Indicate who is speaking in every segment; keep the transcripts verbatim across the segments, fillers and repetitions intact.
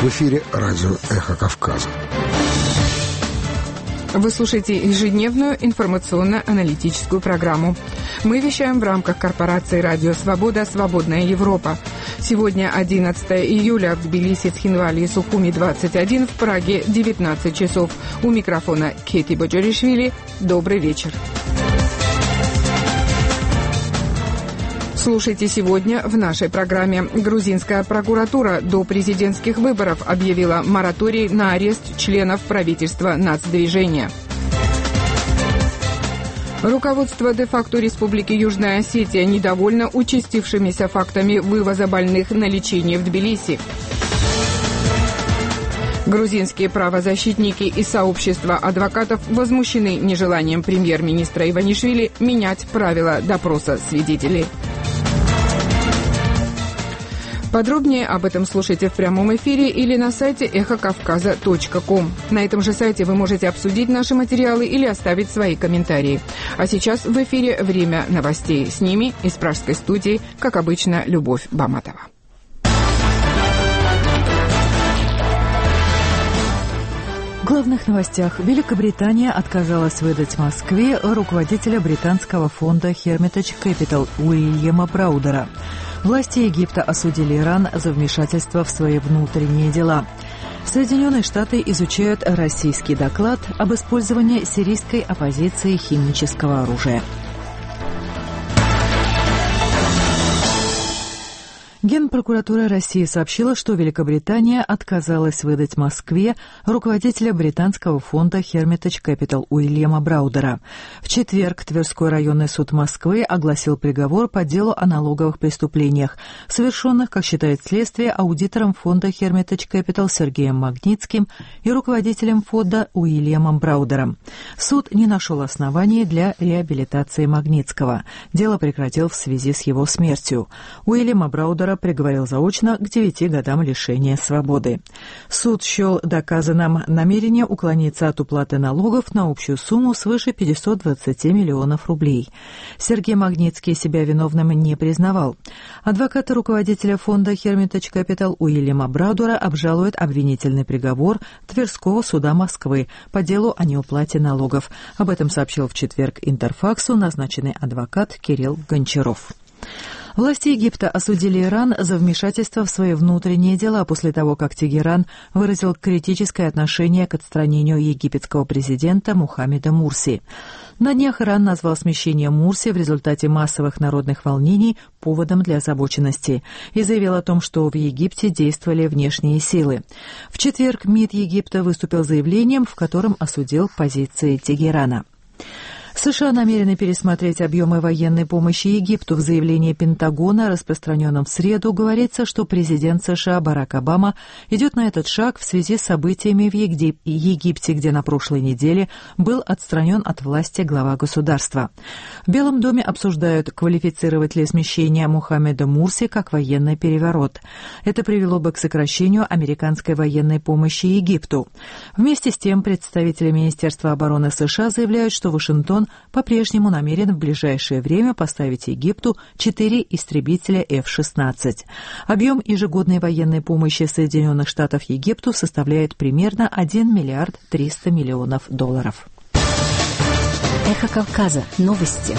Speaker 1: В эфире радио «Эхо Кавказа».
Speaker 2: Вы слушаете ежедневную информационно-аналитическую программу. Мы вещаем в рамках корпорации «Радио Свобода. Свободная Европа». Сегодня одиннадцатое июля, в Тбилиси, Цхинвале и Сухуми двадцать один, в Праге девятнадцать часов. У микрофона Кети Боджоришвили. Добрый вечер. Слушайте сегодня в нашей программе. Грузинская прокуратура до президентских выборов объявила мораторий на арест членов правительства нацдвижения. Руководство де-факто Республики Южная Осетия недовольно участившимися фактами вывоза больных на лечение в Тбилиси. Грузинские правозащитники и сообщество адвокатов возмущены нежеланием премьер-министра Иванишвили менять правила допроса свидетелей. Подробнее об этом слушайте в прямом эфире или на сайте эхо кавказа точка ком. На этом же сайте вы можете обсудить наши материалы или оставить свои комментарии. А сейчас в эфире время новостей. С ними из пражской студии, как обычно, Любовь Баматова.
Speaker 3: В главных новостях. Великобритания отказалась выдать Москве руководителя британского фонда Hermitage Capital Уильяма Браудера. Власти Египта осудили Иран за вмешательство в свои внутренние дела. Соединенные Штаты изучают российский доклад об использовании сирийской оппозиции химического оружия. Генпрокуратура России сообщила, что Великобритания отказалась выдать Москве руководителя британского фонда Hermitage Capital Уильяма Браудера. В четверг Тверской районный суд Москвы огласил приговор по делу о налоговых преступлениях, совершенных, как считает следствие, аудитором фонда Hermitage Capital Сергеем Магнитским и руководителем фонда Уильямом Браудером. Суд не нашел оснований для реабилитации Магнитского. Дело прекратил в связи с его смертью. Уильяма Браудера приговорил заочно к девяти годам лишения свободы. Суд счел доказанным намерение уклониться от уплаты налогов на общую сумму свыше пятьсот двадцать миллионов рублей. Сергей Магнитский себя виновным не признавал. Адвокаты руководителя фонда Hermitage Capital Уильяма Браудера обжалуют обвинительный приговор Тверского суда Москвы по делу о неуплате налогов. Об этом сообщил в четверг Интерфаксу назначенный адвокат Кирилл Гончаров. Власти Египта осудили Иран за вмешательство в свои внутренние дела после того, как Тегеран выразил критическое отношение к отстранению египетского президента Мухаммеда Мурси. На днях Иран назвал смещение Мурси в результате массовых народных волнений поводом для озабоченности и заявил о том, что в Египте действовали внешние силы. В четверг МИД Египта выступил с заявлением, в котором осудил позиции Тегерана. США намерены пересмотреть объемы военной помощи Египту. В заявлении Пентагона, распространенном в среду, говорится, что президент США Барак Обама идет на этот шаг в связи с событиями в Египте, где на прошлой неделе был отстранен от власти глава государства. В Белом доме обсуждают, квалифицировать ли смещение Мухаммеда Мурси как военный переворот. Это привело бы к сокращению американской военной помощи Египту. Вместе с тем, представители Министерства обороны США заявляют, что Вашингтон по-прежнему намерен в ближайшее время поставить Египту четыре истребителя эф шестнадцать. Объем ежегодной военной помощи Соединенных Штатов Египту составляет примерно один миллиард триста миллионов долларов.
Speaker 4: Эхо Кавказа. Новости.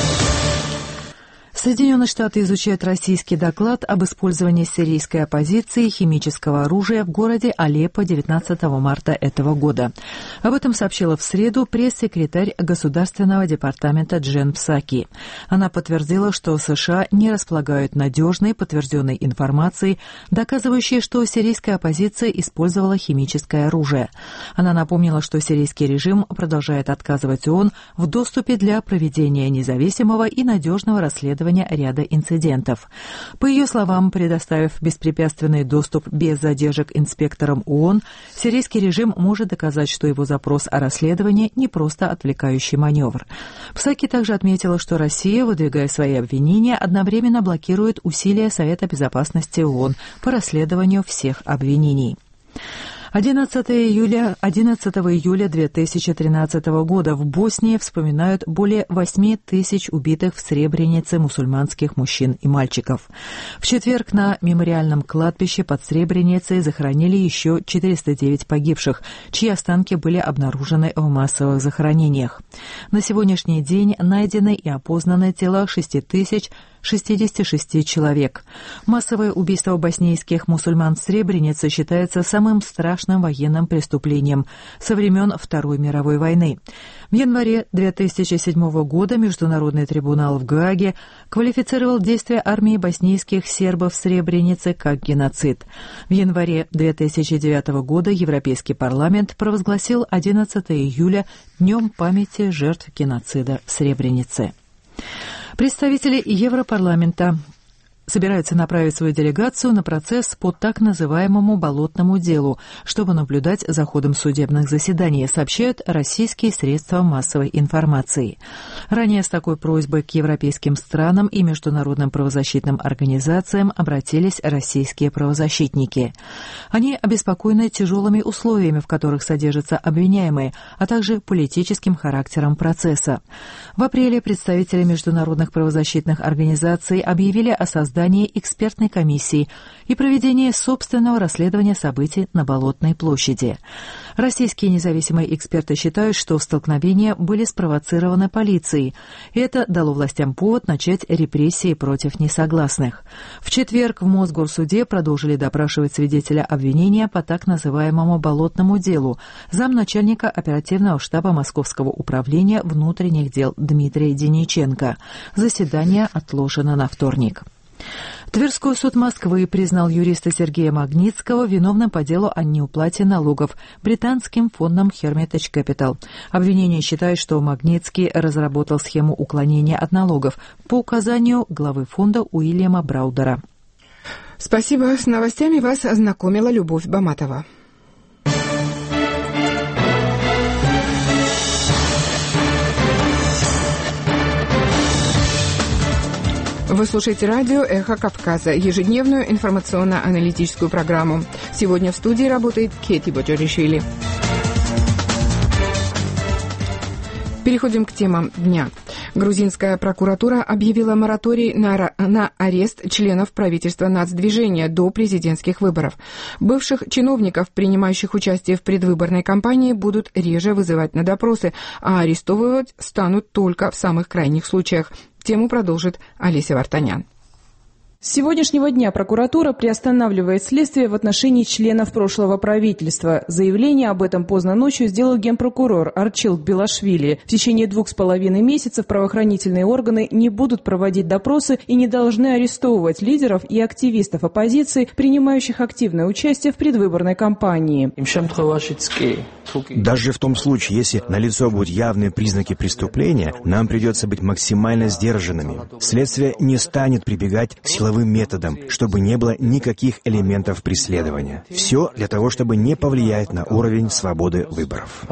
Speaker 3: Соединенные Штаты изучают российский доклад об использовании сирийской оппозиции химического оружия в городе Алеппо девятнадцатого марта этого года. Об этом сообщила в среду пресс-секретарь Государственного департамента Джен Псаки. Она подтвердила, что США не располагают надежной подтвержденной информацией, доказывающей, что сирийская оппозиция использовала химическое оружие. Она напомнила, что сирийский режим продолжает отказывать ООН в доступе для проведения независимого и надежного расследования ряда инцидентов. По ее словам, предоставив беспрепятственный доступ без задержек инспекторам ООН, сирийский режим может доказать, что его запрос о расследовании не просто отвлекающий маневр. Псаки также отметила, что Россия, выдвигая свои обвинения, одновременно блокирует усилия Совета безопасности ООН по расследованию всех обвинений. одиннадцатого июля две тысячи тринадцатого года в Боснии вспоминают более восьми тысяч убитых в Сребренице мусульманских мужчин и мальчиков. В четверг на мемориальном кладбище под Сребреницей захоронили еще четыреста девять погибших, чьи останки были обнаружены в массовых захоронениях. На сегодняшний день найдены и опознаны тела шести тысяч шестидесяти шести человек. Массовое убийство боснийских мусульман в Сребренице считается самым страшным военным преступлением со времен Второй мировой войны. В январе две тысячи седьмого года Международный трибунал в Гааге квалифицировал действия армии боснийских сербов в Сребренице как геноцид. В январе две тысячи девятого года Европейский парламент провозгласил одиннадцатого июля Днем памяти жертв геноцида в Сребренице. Представители Европарламента собираются направить свою делегацию на процесс по так называемому болотному делу, чтобы наблюдать за ходом судебных заседаний, сообщают российские средства массовой информации. Ранее с такой просьбой к европейским странам и международным правозащитным организациям обратились российские правозащитники. Они обеспокоены тяжелыми условиями, в которых содержатся обвиняемые, а также политическим характером процесса. В апреле представители международных правозащитных организаций объявили о создании экспертной комиссии и проведении собственного расследования событий на Болотной площади. Российские независимые эксперты считают, что столкновения были спровоцированы полицией, и это дало властям повод начать репрессии против несогласных. В четверг в Мосгорсуде продолжили допрашивать свидетеля обвинения по так называемому болотному делу, замначальника оперативного штаба Московского управления внутренних дел Дмитрия Дениченко. Заседание отложено на вторник. Тверской суд Москвы признал юриста Сергея Магнитского виновным по делу о неуплате налогов британским фондом Hermitage Capital. Обвинение считает, что Магнитский разработал схему уклонения от налогов по указанию главы фонда Уильяма Браудера.
Speaker 2: Спасибо. С новостями вас ознакомила Любовь Баматова. Вы слушаете радио «Эхо Кавказа», ежедневную информационно-аналитическую программу. Сегодня в студии работает Кети Боджоришвили. Переходим к темам дня. Грузинская прокуратура объявила мораторий на, на арест членов правительства нацдвижения до президентских выборов. Бывших чиновников, принимающих участие в предвыборной кампании, будут реже вызывать на допросы, а арестовывать станут только в самых крайних случаях. Тему продолжит Олеся Вартанян.
Speaker 5: С сегодняшнего дня прокуратура приостанавливает следствие в отношении членов прошлого правительства. Заявление об этом поздно ночью сделал генпрокурор Арчил Белашвили. В течение двух с половиной месяцев правоохранительные органы не будут проводить допросы и не должны арестовывать лидеров и активистов оппозиции, принимающих активное участие в предвыборной кампании.
Speaker 6: Даже в том случае, если налицо будут явные признаки преступления, нам придется быть максимально сдержанными. Следствие не станет прибегать к силовым методам, чтобы не было никаких элементов преследования. Все для того, чтобы не повлиять на уровень свободы выборов.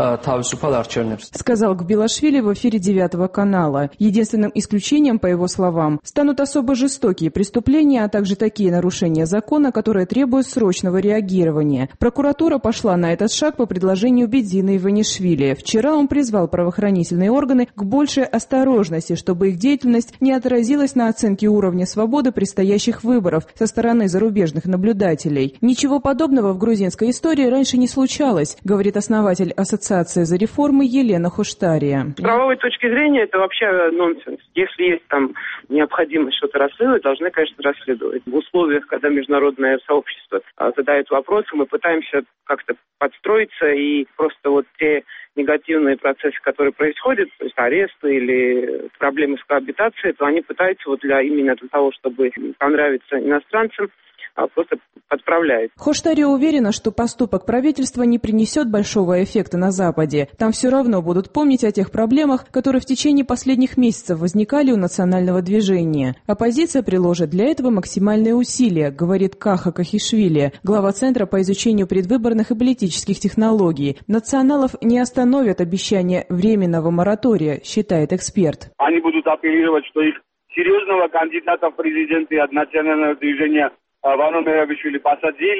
Speaker 5: Сказал Гбилашвили в эфире девятого канала. Единственным исключением, по его словам, станут особо жестокие преступления, а также такие нарушения закона, которые требуют срочного реагирования. Прокуратура пошла на этот шаг по предложению Бедзина Иванишвили. Вчера он призвал правоохранительные органы к большей осторожности, чтобы их деятельность не отразилась на оценке уровня свободы предстоящих выборов со стороны зарубежных наблюдателей. Ничего подобного в грузинской истории раньше не случалось, говорит основатель Ассоциации за реформы Елена Хуштария.
Speaker 7: С правовой точки зрения это вообще нонсенс. Если есть там необходимость что-то расследовать, должны, конечно, расследовать. В условиях, когда международное сообщество задает вопросы, мы пытаемся как-то подстроиться, и просто вот те негативные процессы, которые происходят, то есть аресты или проблемы с коабитацией, то они пытаются вот для именно для того, чтобы понравиться иностранцам, просто подправляет.
Speaker 5: Хуштария уверена, что поступок правительства не принесет большого эффекта на Западе. Там все равно будут помнить о тех проблемах, которые в течение последних месяцев возникали у национального движения. Оппозиция приложит для этого максимальные усилия, говорит Каха Кахишвили, глава Центра по изучению предвыборных и политических технологий. Националов не остановят обещания временного моратория, считает эксперт.
Speaker 8: Они будут апеллировать, что их серьезного кандидата в президенты от национального движения Вано Мерабишвили посадили,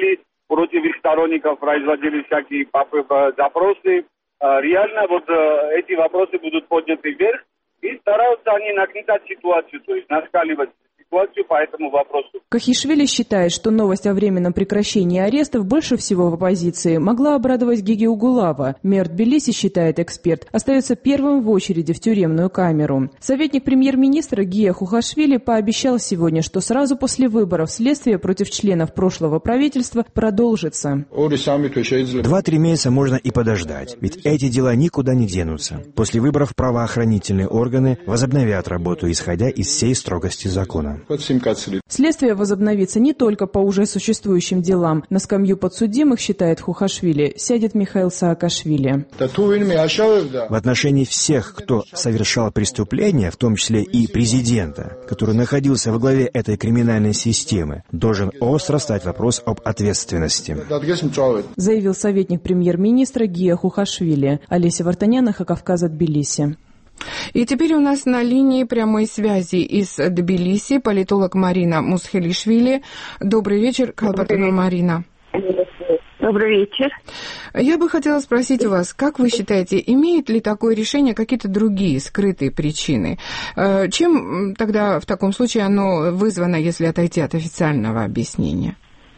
Speaker 8: против их сторонников производили всякие запросы. Реально вот эти вопросы будут подняты вверх, и стараются они нагнетать ситуацию, то есть наскаливать ситуацию по этому вопросу.
Speaker 5: Кахишвили считает, что новость о временном прекращении арестов больше всего в оппозиции могла обрадовать Гиги Угулава. Мэр Тбилиси, считает эксперт, остается первым в очереди в тюремную камеру. Советник премьер-министра Гия Хухашвили пообещал сегодня, что сразу после выборов следствие против членов прошлого правительства продолжится.
Speaker 6: Два-три месяца можно и подождать, ведь эти дела никуда не денутся. После выборов правоохранительные органы возобновят работу, исходя из всей строгости закона.
Speaker 5: Следствие возобновится не только по уже существующим делам. На скамью подсудимых, считает Хухашвили, сядет Михаил Саакашвили.
Speaker 6: В отношении всех, кто совершал преступления, в том числе и президента, который находился во главе этой криминальной системы, должен остро стать вопрос об ответственности.
Speaker 5: Заявил советник премьер-министра Гия Хухашвили. Олеся Вартанян, Кавказа, Тбилиси.
Speaker 2: И теперь у нас на линии прямой связи из Тбилиси политолог Марина Мусхелишвили. Добрый вечер, Калбатана Марина.
Speaker 9: Добрый вечер.
Speaker 2: Я бы хотела спросить у вас, как вы считаете, имеет ли такое решение какие-то другие скрытые причины? Чем тогда в таком случае оно вызвано, если отойти от официального объяснения?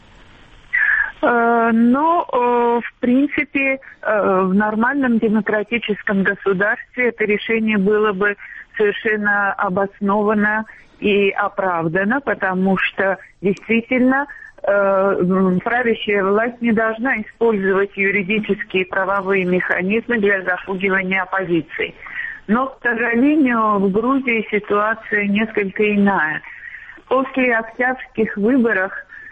Speaker 9: Но, в принципе, в нормальном демократическом государстве это решение было бы совершенно обосновано и оправдано, потому что действительно правящая власть не должна использовать юридические и правовые механизмы для запугивания оппозиции. Но, к сожалению, в Грузии ситуация несколько иная. После октябрьских выборов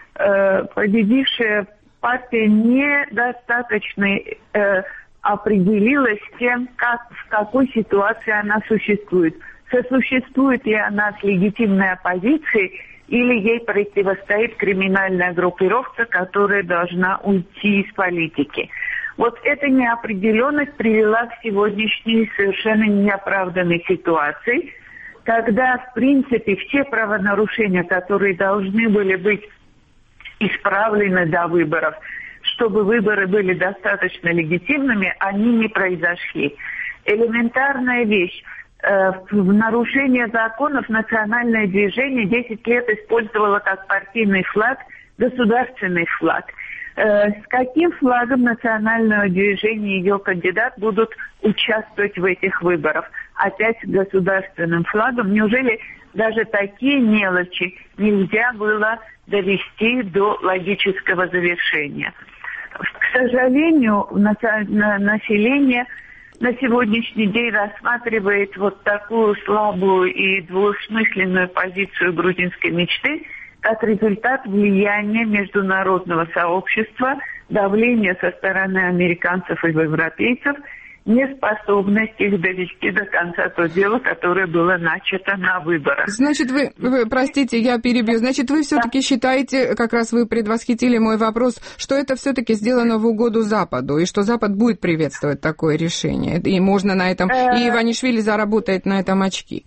Speaker 9: победившая партия недостаточно э, определилась с тем, как, в какой ситуации она существует. Сосуществует ли она с легитимной оппозицией, или ей противостоит криминальная группировка, которая должна уйти из политики. Вот эта неопределенность привела к сегодняшней совершенно неоправданной ситуации, когда, в принципе, все правонарушения, которые должны были быть исправлены до выборов, чтобы выборы были достаточно легитимными, они не произошли. Элементарная вещь. В нарушение законов национальное движение десять лет использовало как партийный флаг государственный флаг. С каким флагом национального движения и ее кандидат будут участвовать в этих выборах? Опять с государственным флагом. Неужели даже такие мелочи нельзя было довести до логического завершения? К сожалению, население на сегодняшний день рассматривает вот такую слабую и двусмысленную позицию грузинской мечты как результат влияния международного сообщества, давления со стороны американцев и европейцев, неспособность их довести до конца то дело, которое было начато на выборах.
Speaker 2: Значит, вы, вы простите, я перебью, значит, вы все-таки да. считаете, как раз вы предвосхитили мой вопрос, что это все-таки сделано в угоду Западу, и что Запад будет приветствовать такое решение, и можно на этом, и Иванишвили заработает на этом очки?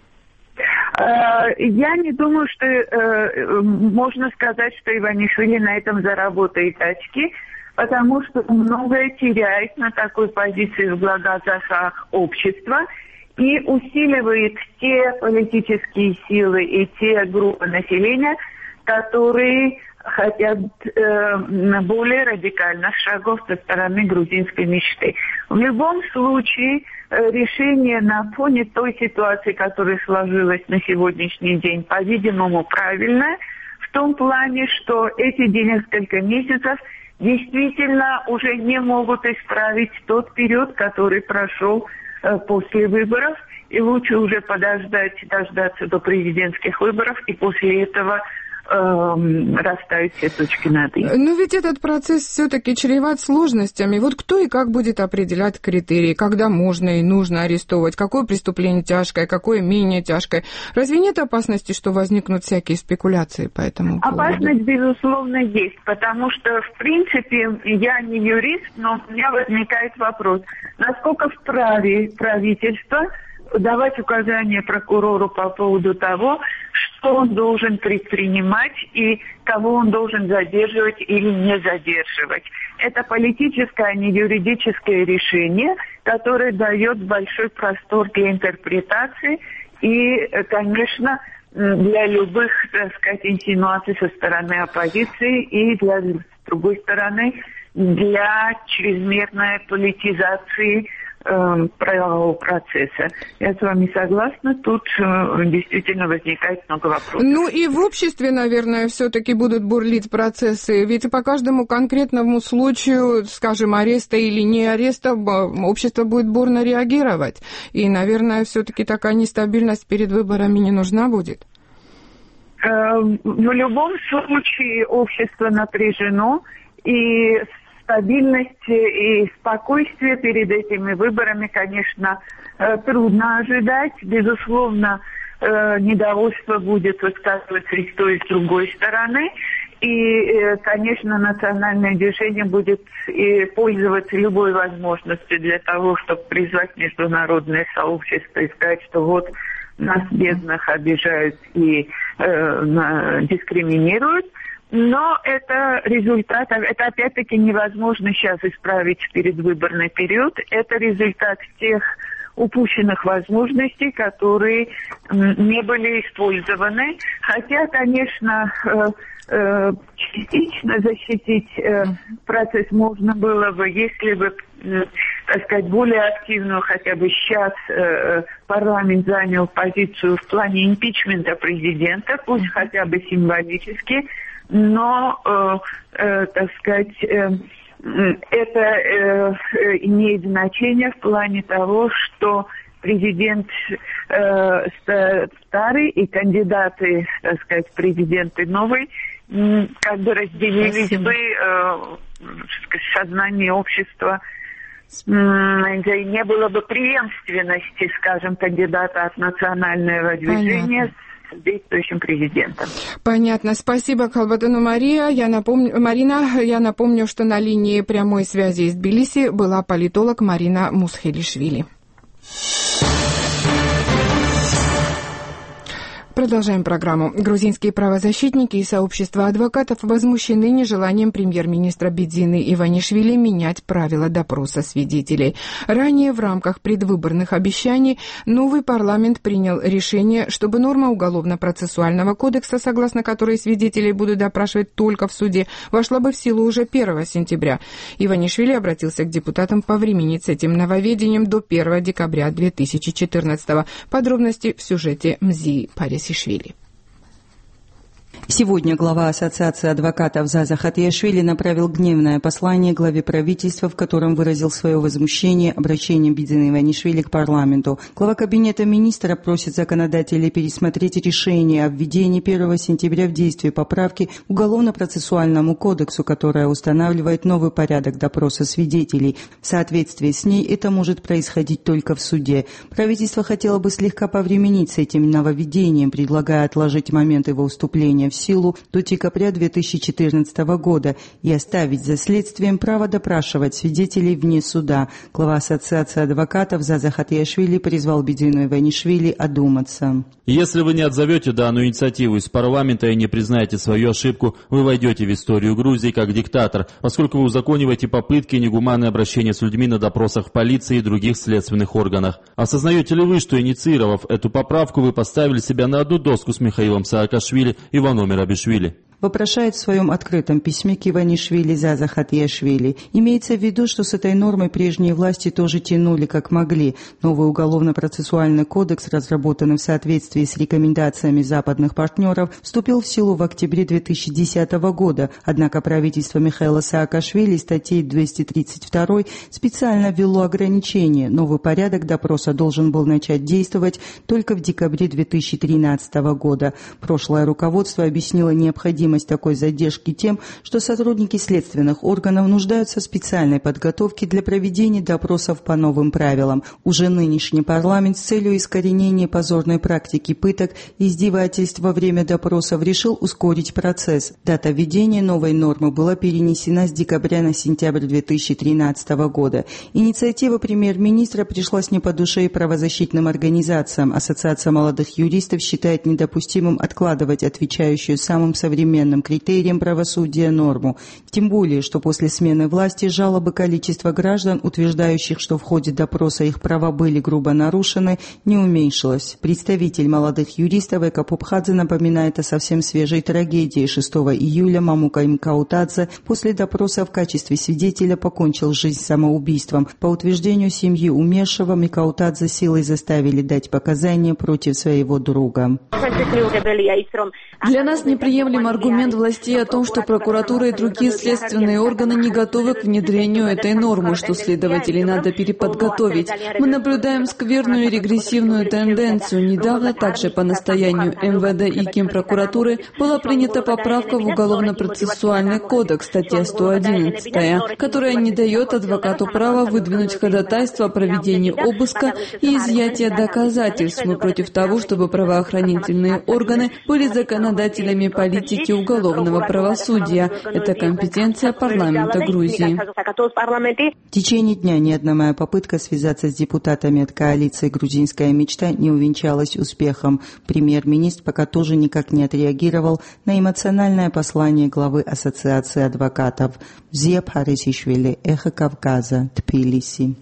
Speaker 9: Я не думаю, что э, можно сказать, что Иванишвили на этом заработает очки, потому что многое теряет на такой позиции в глазах общества и усиливает те политические силы и те группы населения, которые хотят э, более радикальных шагов со стороны грузинской мечты. В любом случае, э, решение на фоне той ситуации, которая сложилась на сегодняшний день, по-видимому, правильное, в том плане, что эти несколько месяцев действительно уже не могут исправить тот период, который прошел э, после выборов, и лучше уже подождать, дождаться до президентских выборов, и после этого расставить все точки над «и».
Speaker 2: Но ведь этот процесс все-таки чреват сложностями. Вот кто и как будет определять критерии, когда можно и нужно арестовывать, какое преступление тяжкое, какое менее тяжкое? Разве нет опасности, что возникнут всякие спекуляции по этому поводу?
Speaker 9: Опасность, безусловно, есть, потому что, в принципе, я не юрист, но у меня возникает вопрос, насколько вправе правительство давать указания прокурору по поводу того, что он должен предпринимать и кого он должен задерживать или не задерживать. Это политическое, а не юридическое решение, которое дает большой простор для интерпретации и, конечно, для любых, так сказать, инсинуаций со стороны оппозиции и, для, с другой стороны, для чрезмерной политизации э, правового процесса. Я с вами согласна, тут э, действительно возникает много вопросов.
Speaker 2: Ну и в обществе, наверное, все-таки будут бурлить процессы, ведь по каждому конкретному случаю, скажем, ареста или не ареста, общество будет бурно реагировать. И, наверное, все-таки такая нестабильность перед выборами не нужна будет.
Speaker 9: В любом случае общество напряжено, и стабильность и спокойствие перед этими выборами, конечно, трудно ожидать. Безусловно, недовольство будет высказываться и с той, и с другой стороны. И, конечно, национальное движение будет и пользоваться любой возможностью для того, чтобы призвать международное сообщество и сказать, что вот нас, бедных, обижают и э, на, дискриминируют. Но это результат, это опять-таки невозможно сейчас исправить в предвыборный период. Это результат тех упущенных возможностей, которые не были использованы. Хотя, конечно, частично защитить процесс можно было бы, если бы, так сказать, более активную, хотя бы сейчас парламент занял позицию в плане импичмента президента, пусть хотя бы символически, но, так сказать, это э, имеет значение в плане того, что президент э, старый и кандидаты, так сказать, президенты новые, э, как бы разделились Спасибо. бы э, в сознании общества, э, не было бы преемственности, скажем, кандидата от национального движения. Понятно. Действующим президентом.
Speaker 2: Понятно. Спасибо, Калбатану Мария. Я напомню, Марина, я напомню, что на линии прямой связи из Тбилиси была политолог Марина Мусхелишвили. Продолжаем программу. Грузинские правозащитники и сообщество адвокатов возмущены нежеланием премьер-министра Бидзины Иванишвили менять правила допроса свидетелей. Ранее в рамках предвыборных обещаний новый парламент принял решение, чтобы норма Уголовно-процессуального кодекса, согласно которой свидетелей будут допрашивать только в суде, вошла бы в силу уже первого сентября. Иванишвили обратился к депутатам повременить с этим нововведением до первого декабря две тысячи четырнадцатого. Подробности в сюжете Мзии Парис.
Speaker 10: Сегодня глава Ассоциации адвокатов Заза Хатиашвили направил гневное послание главе правительства, в котором выразил свое возмущение обращением Бидзины Иванишвили к парламенту. Глава кабинета министра просит законодателей пересмотреть решение о введении первого сентября в действие поправки к Уголовно-процессуальному кодексу, которая устанавливает новый порядок допроса свидетелей. В соответствии с ней это может происходить только в суде. Правительство хотело бы слегка повременить с этим нововведением, предлагая отложить момент его вступления в силу до декабря две тысячи четырнадцатого года и оставить за следствием право допрашивать свидетелей вне суда. Глава Ассоциации адвокатов Заза Хатиашвили призвал Бидзину Иванишвили одуматься.
Speaker 11: Если вы не отзовете данную инициативу из парламента и не признаете свою ошибку, вы войдете в историю Грузии как диктатор, поскольку вы узакониваете попытки и негуманное обращение с людьми на допросах в полиции и других следственных органах. Осознаете ли вы, что, инициировав эту поправку, вы поставили себя на одну доску с Михаилом Саакашвили и Иваном Мерабишвили?
Speaker 10: Вопрошает в своем открытом письме к Иванишвили Заза Хатиашвили. Имеется в виду, что с этой нормой прежние власти тоже тянули как могли. Новый уголовно-процессуальный кодекс, разработанный в соответствии с рекомендациями западных партнеров, вступил в силу в октябре две тысячи десятого года. Однако правительство Михаила Саакашвили статьей двести тридцать два специально ввело ограничения. Новый порядок допроса должен был начать действовать только в декабре две тысячи тринадцатого года. Прошлое руководство объяснило необходимость необходимость такой задержки тем, что сотрудники следственных органов нуждаются в специальной подготовке для проведения допросов по новым правилам. Уже нынешний парламент с целью искоренения позорной практики пыток и издевательств во время допросов решил ускорить процесс. Дата введения новой нормы была перенесена с декабря на сентябрь две тысячи тринадцатого года. Инициатива премьер-министра пришлась не по душе и правозащитным организациям. Ассоциация молодых юристов считает недопустимым откладывать отвечающую самым современным критериям правосудия норму. Тем более, что после смены власти жалобы количества граждан, утверждающих, что в ходе допроса их права были грубо нарушены, не уменьшилось. Представитель молодых юристов Эка Пупхадзе напоминает о совсем свежей трагедии. шестого июля Мамука Мкаутадзе после допроса в качестве свидетеля покончил жизнь самоубийством. По утверждению семьи умершего, Мкаутадзе силой заставили дать показания против своего друга.
Speaker 12: Для нас неприемлем аргумент властей о том, что прокуратура и другие следственные органы не готовы к внедрению этой нормы, что следователей надо переподготовить. Мы наблюдаем скверную и регрессивную тенденцию. Недавно также по настоянию эм вэ дэ и Генпрокуратуры была принята поправка в Уголовно-процессуальный кодекс, статья сто одиннадцать, которая не дает адвокату права выдвинуть ходатайство о проведении обыска и изъятия доказательств. Мы против того, чтобы правоохранительные органы были законодателями политики уголовного правосудия. Это компетенция парламента Грузии.
Speaker 10: В течение дня ни одна моя попытка связаться с депутатами от коалиции «Грузинская мечта» не увенчалась успехом. Премьер-министр пока тоже никак не отреагировал на эмоциональное послание главы Ассоциации адвокатов. Зия Пхарисишвили, Эхо Кавказа, Тбилиси.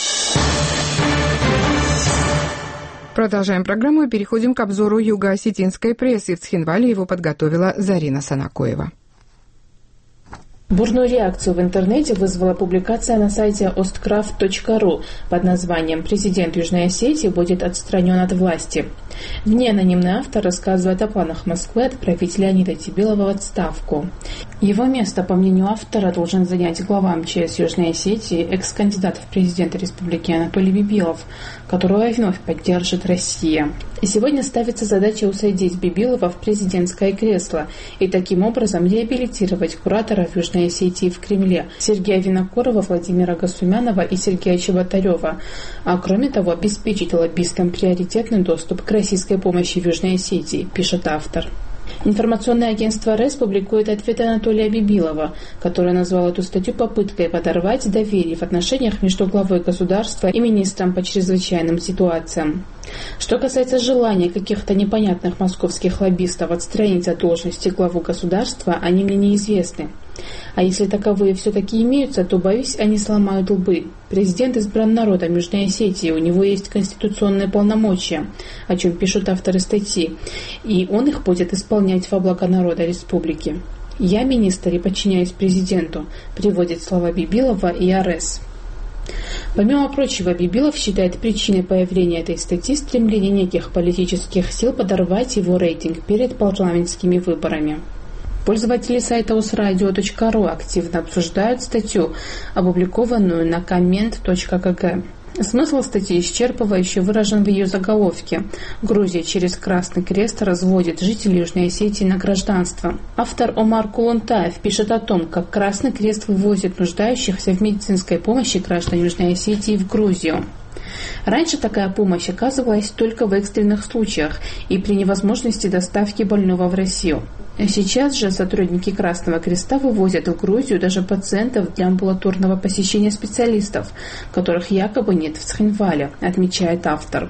Speaker 2: Продолжаем программу и переходим к обзору юго-осетинской прессы. В Цхинвале его подготовила Зарина Санакоева.
Speaker 13: Бурную реакцию в интернете вызвала публикация на сайте осткрафт точка ру под названием «Президент Южной Осетии будет отстранен от власти». В ней анонимный автор рассказывает о планах Москвы отправить Леонида Тибилова в отставку. Его место, по мнению автора, должен занять глава эм че эс Южной Осетии, экс-кандидат в президенты республики Анатолий Бибилов, которого вновь поддержит Россия. И сегодня ставится задача усадить Бибилова в президентское кресло и таким образом реабилитировать кураторов Южной Осетии в Кремле Сергея Винокурова, Владимира Гасумянова и Сергея Чеботарева, а кроме того обеспечить лоббистам приоритетный доступ к российской помощи в Южной Осетии, пишет автор. Информационное агентство РЭС публикует ответ Анатолия Бибилова, который назвал эту статью попыткой подорвать доверие в отношениях между главой государства и министром по чрезвычайным ситуациям. Что касается желания каких-то непонятных московских лоббистов отстранить от должности главу государства, они мне неизвестны. А если таковые все-таки имеются, то, боюсь, они сломают лбы. Президент избран народом Южной Осетии, у него есть конституционные полномочия, о чем пишут авторы статьи, и он их будет исполнять во благо народа республики. «Я министр и подчиняюсь президенту», приводит слова Бибилова и АРЭС. Помимо прочего, Бибилов считает причиной появления этой статьи стремление неких политических сил подорвать его рейтинг перед парламентскими выборами. Пользователи сайта осрадио точка ру активно обсуждают статью, опубликованную на коммент точка ка гэ. Смысл статьи исчерпывающе выражен в ее заголовке. Грузия через Красный Крест разводит жителей Южной Осетии на гражданство. Автор Омар Кулунтаев пишет о том, как Красный Крест вывозит нуждающихся в медицинской помощи граждан Южной Осетии в Грузию. Раньше такая помощь оказывалась только в экстренных случаях и при невозможности доставки больного в Россию. Сейчас же сотрудники Красного Креста вывозят в Грузию даже пациентов для амбулаторного посещения специалистов, которых якобы нет в Цхинвале, отмечает автор.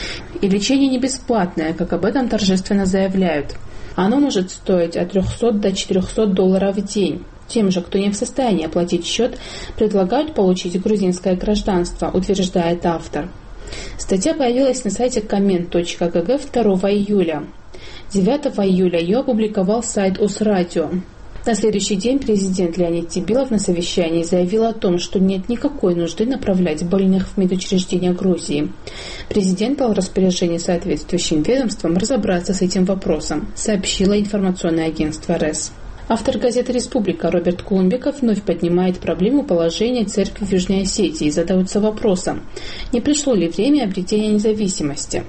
Speaker 13: И лечение не бесплатное, как об этом торжественно заявляют. Оно может стоить от трехсот до четырехсот долларов в день. Тем же, кто не в состоянии оплатить счет, предлагают получить грузинское гражданство, утверждает автор. Статья появилась на сайте коммент точка ка гэ второго июля. девятого июля ее опубликовал сайт Осрадио. На следующий день президент Леонид Тибилов на совещании заявил о том, что нет никакой нужды направлять больных в медучреждения Грузии. Президент дал распоряжение соответствующим ведомствам разобраться с этим вопросом, сообщило информационное агентство РЭС. Автор газеты «Республика» Роберт Кулумбеков вновь поднимает проблему положения церкви в Южной Осетии и задается вопросом, не пришло ли время обретения независимости.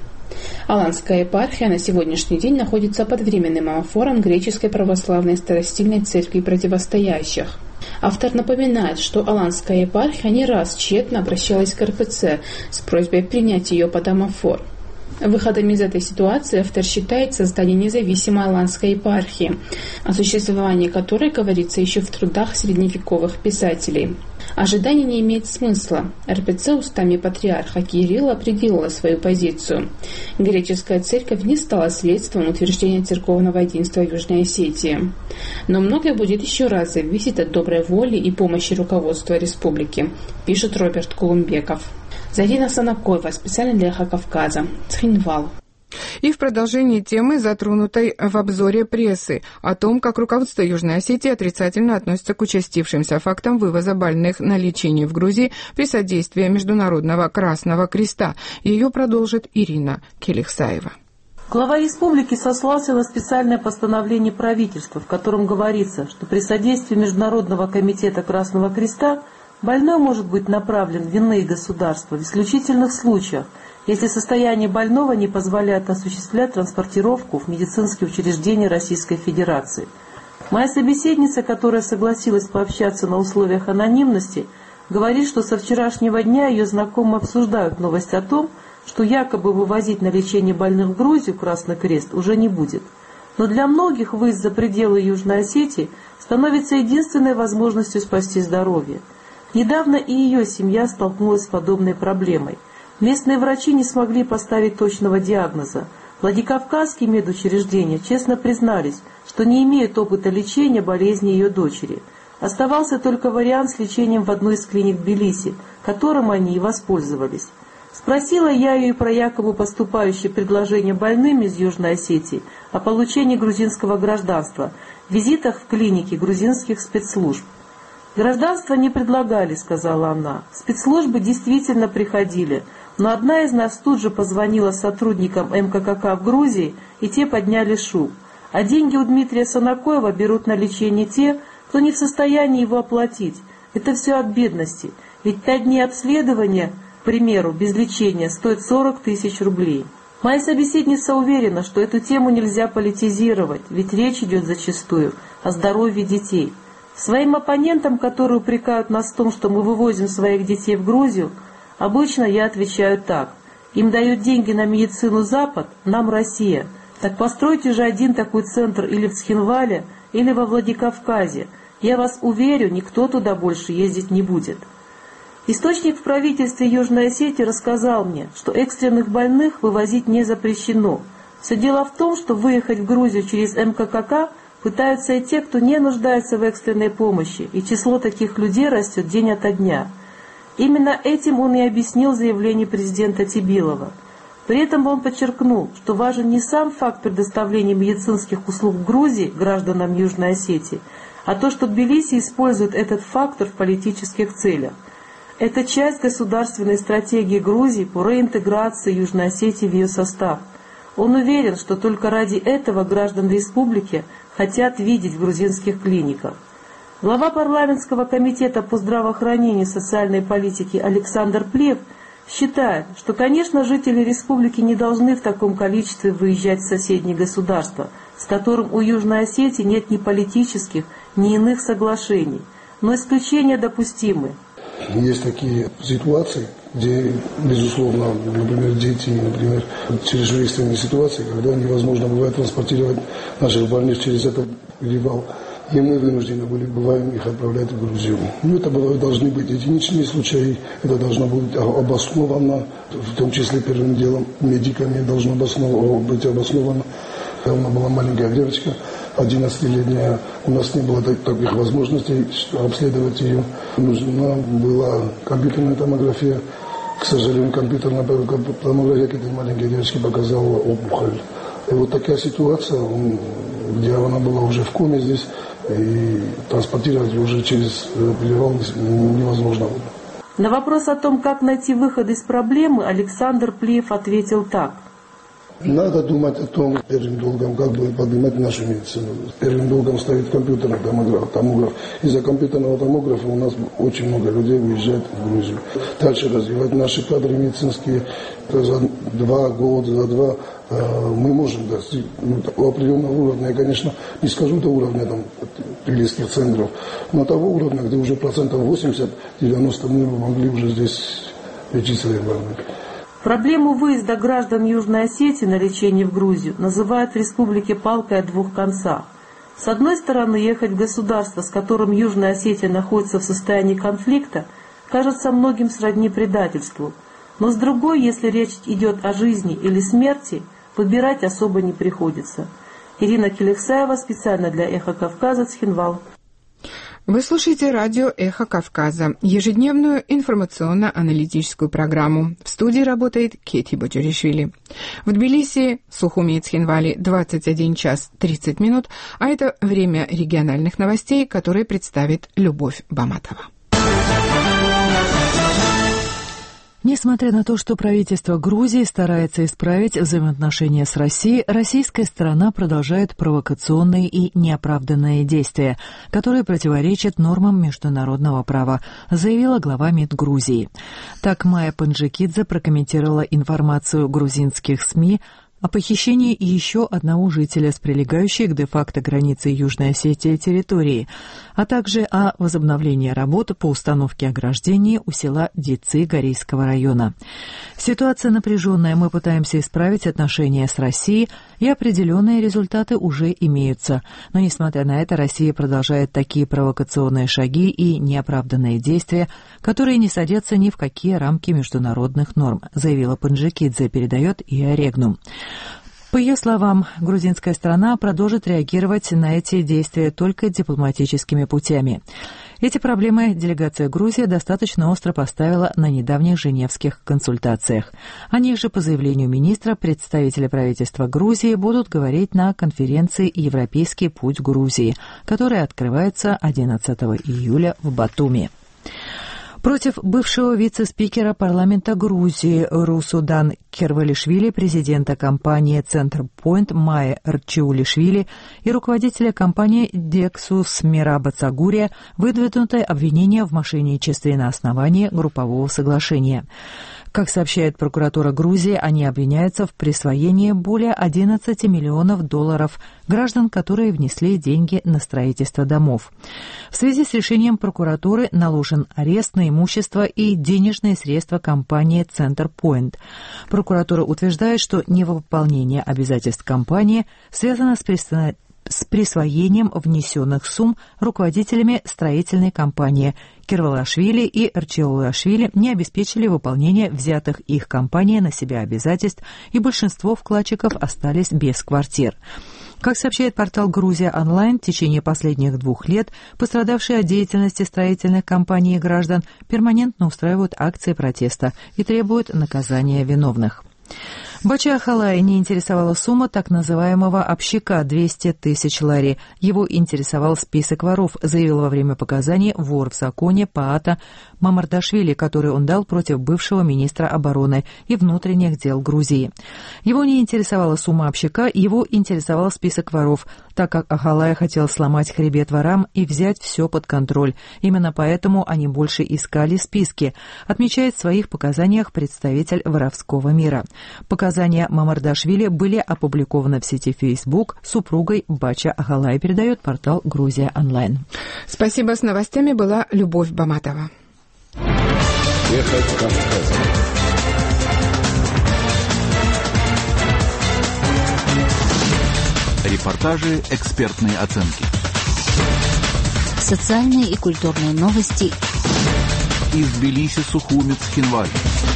Speaker 13: Аланская епархия на сегодняшний день находится под временным амафором Греческой православной старостильной церкви противостоящих. Автор напоминает, что Аланская епархия не раз тщетно обращалась к эр пэ цэ с просьбой принять ее под амафор. Выходом из этой ситуации автор считает создание независимой Аланской епархии, о существовании которой говорится еще в трудах средневековых писателей. Ожидание не имеет смысла. эр пэ цэ устами патриарха Кирилла определила свою позицию. Греческая церковь не стала средством утверждения церковного единства в Южной Осетии. Но многое будет еще раз зависеть от доброй воли и помощи руководства республики, пишет Роберт Кулумбеков. Зарина Санакоева, специально для Эхо Кавказа, Цхинвал.
Speaker 2: И в продолжении темы, затронутой в обзоре прессы, о том, как руководство Южной Осетии отрицательно относится к участившимся фактам вывоза больных на лечение в Грузии при содействии Международного Красного Креста. Ее продолжит Ирина Келихсаева.
Speaker 14: Глава республики сослался на специальное постановление правительства, в котором говорится, что при содействии Международного комитета Красного Креста больной может быть направлен в иные государства в исключительных случаях, если состояние больного не позволяет осуществлять транспортировку в медицинские учреждения Российской Федерации. Моя собеседница, которая согласилась пообщаться на условиях анонимности, говорит, что со вчерашнего дня ее знакомые обсуждают новость о том, что якобы вывозить на лечение больных в Грузию Красный Крест уже не будет. Но для многих выезд за пределы Южной Осетии становится единственной возможностью спасти здоровье. Недавно и ее семья столкнулась с подобной проблемой. Местные врачи не смогли поставить точного диагноза. Владикавказские медучреждения честно признались, что не имеют опыта лечения болезни ее дочери. Оставался только вариант с лечением в одной из клиник Тбилиси, которым они и воспользовались. Спросила я ее и про якобы поступающее предложение больным из Южной Осетии о получении грузинского гражданства, визитах в клиники грузинских спецслужб. «Гражданство не предлагали», — сказала она. «Спецслужбы действительно приходили, но одна из нас тут же позвонила сотрудникам эм ка ка ка в Грузии, и те подняли шум. А деньги у Дмитрия Санакоева берут на лечение те, кто не в состоянии его оплатить. Это все от бедности. Ведь пять дней обследования, к примеру, без лечения, стоит сорок тысяч рублей». Моя собеседница уверена, что эту тему нельзя политизировать, ведь речь идет зачастую о здоровье детей. Своим оппонентам, которые упрекают нас в том, что мы вывозим своих детей в Грузию, обычно я отвечаю так. Им дают деньги на медицину Запад, нам Россия. Так постройте же один такой центр или в Цхинвале, или во Владикавказе. Я вас уверю, никто туда больше ездить не будет. Источник в правительстве Южной Осетии рассказал мне, что экстренных больных вывозить не запрещено. Все дело в том, что выехать в Грузию через эм ка ка ка пытаются и те, кто не нуждается в экстренной помощи, и число таких людей растет день ото дня. Именно этим он и объяснил заявление президента Тибилова. При этом он подчеркнул, что важен не сам факт предоставления медицинских услуг в Грузии гражданам Южной Осетии, а то, что Тбилиси использует этот фактор в политических целях. Это часть государственной стратегии Грузии по реинтеграции Южной Осетии в ее состав. Он уверен, что только ради этого граждан республики хотят видеть в грузинских клиниках. Глава парламентского комитета по здравоохранению и социальной политике Александр Плев считает, что, конечно, жители республики не должны в таком количестве выезжать в соседние государства, с которым у Южной Осетии нет ни политических, ни иных соглашений, но исключения допустимы.
Speaker 1: Есть такие ситуации, где, безусловно, например, дети, например, через экстренные ситуации, когда невозможно бывает транспортировать наших больных через этот перевал, и мы вынуждены были, бываем, их отправлять в Грузию. Ну, это должны быть единичные случаи, это должно быть обосновано, в том числе первым делом медиками должно быть обосновано. У меня была маленькая девочка, одиннадцатилетняя, у нас не было таких возможностей обследовать ее. Нужна была компьютерная томография. К сожалению, компьютерная томография к этой маленькой девочке показала опухоль. И вот такая ситуация, где она была уже в коме здесь, и транспортировать уже через перевал невозможно было.
Speaker 14: На вопрос о том, как найти выход из проблемы, Александр Плиев ответил так.
Speaker 1: Надо думать о том, первым долгом, как бы поднимать нашу медицину. Первым долгом ставить компьютерный томограф. томограф. Из-за компьютерного томографа у нас очень много людей уезжает в Грузию. Дальше развивать наши кадры медицинские. За два года, за два мы можем достичь ну, определенного уровня. Я, конечно, не скажу до уровня там, близких центров, но того уровня, где уже процентов восемьдесят-девяносто мы могли уже здесь лечиться регулярно.
Speaker 14: Проблему выезда граждан Южной Осетии на лечение в Грузию называют в республике палкой о двух концах. С одной стороны, ехать в государство, с которым Южная Осетия находится в состоянии конфликта, кажется многим сродни предательству. Но с другой, если речь идет о жизни или смерти, выбирать особо не приходится. Ирина Келексаева, специально для «Эхо Кавказа», Цхинвал.
Speaker 2: Вы слушаете радио «Эхо Кавказа», ежедневную информационно-аналитическую программу. В студии работает Кети Боджоришвили. В Тбилиси, Сухуми и Цхинвале двадцать один час тридцать минут, а это время региональных новостей, которые представит Любовь Баматова.
Speaker 3: Несмотря на то, что правительство Грузии старается исправить взаимоотношения с Россией, российская сторона продолжает провокационные и неоправданные действия, которые противоречат нормам международного права, заявила глава МИД Грузии. Так Майя Панджикидзе прокомментировала информацию грузинских СМИ о похищении еще одного жителя с прилегающей к де-факто границе Южной Осетии территории, а также о возобновлении работы по установке ограждений у села Дицы Горейского района. Ситуация напряженная, мы пытаемся исправить отношения с Россией, и определенные результаты уже имеются. Но, несмотря на это, Россия продолжает такие провокационные шаги и неоправданные действия, которые не садятся ни в какие рамки международных норм, заявила Панджикидзе, передает ИА Регнум. По ее словам, грузинская сторона продолжит реагировать на эти действия только дипломатическими путями. Эти проблемы делегация Грузии достаточно остро поставила на недавних женевских консультациях. О них же, по заявлению министра, представители правительства Грузии будут говорить на конференции «Европейский путь Грузии», которая открывается одиннадцатого июля в Батуми. Против бывшего вице-спикера парламента Грузии Русудан Кервалишвили, президента компании «Центрпойнт» Майи Рчиулишвили и руководителя компании «Дексус» Мираба Цагурия выдвинуты обвинения в мошенничестве на основании группового соглашения. Как сообщает прокуратура Грузии, они обвиняются в присвоении более одиннадцати миллионов долларов граждан, которые внесли деньги на строительство домов. В связи с решением прокуратуры наложен арест на имущество и денежные средства компании «Центрпойнт». Прокуратура утверждает, что невыполнение обязательств компании связано с пристанованием с присвоением внесенных сумм руководителями строительной компании. Кервалашвили и Рчиулашвили не обеспечили выполнение взятых их компанией на себя обязательств, и большинство вкладчиков остались без квартир. Как сообщает портал «Грузия онлайн», в течение последних двух лет пострадавшие от деятельности строительных компаний и граждан перманентно устраивают акции протеста и требуют наказания виновных. Бача Ахалая не интересовала сумма так называемого общака двести тысяч лари. Его интересовал список воров, заявил во время показаний вор в законе Паата Мамардашвили, который он дал против бывшего министра обороны и внутренних дел Грузии. Его не интересовала сумма общака, его интересовал список воров, так как Ахалая хотел сломать хребет ворам и взять все под контроль. Именно поэтому они больше искали списки, отмечает в своих показаниях представитель воровского мира. Показания Мамардашвили были опубликованы в сети Facebook супругой Бача Ахалая, передает портал «Грузия онлайн».
Speaker 2: Спасибо. С новостями была Любовь Баматова.
Speaker 15: Эхо Кавказа. Репортажи, экспертные оценки.
Speaker 4: Социальные и культурные новости.
Speaker 15: Из Тбилиси, Сухуми, Цхинвале.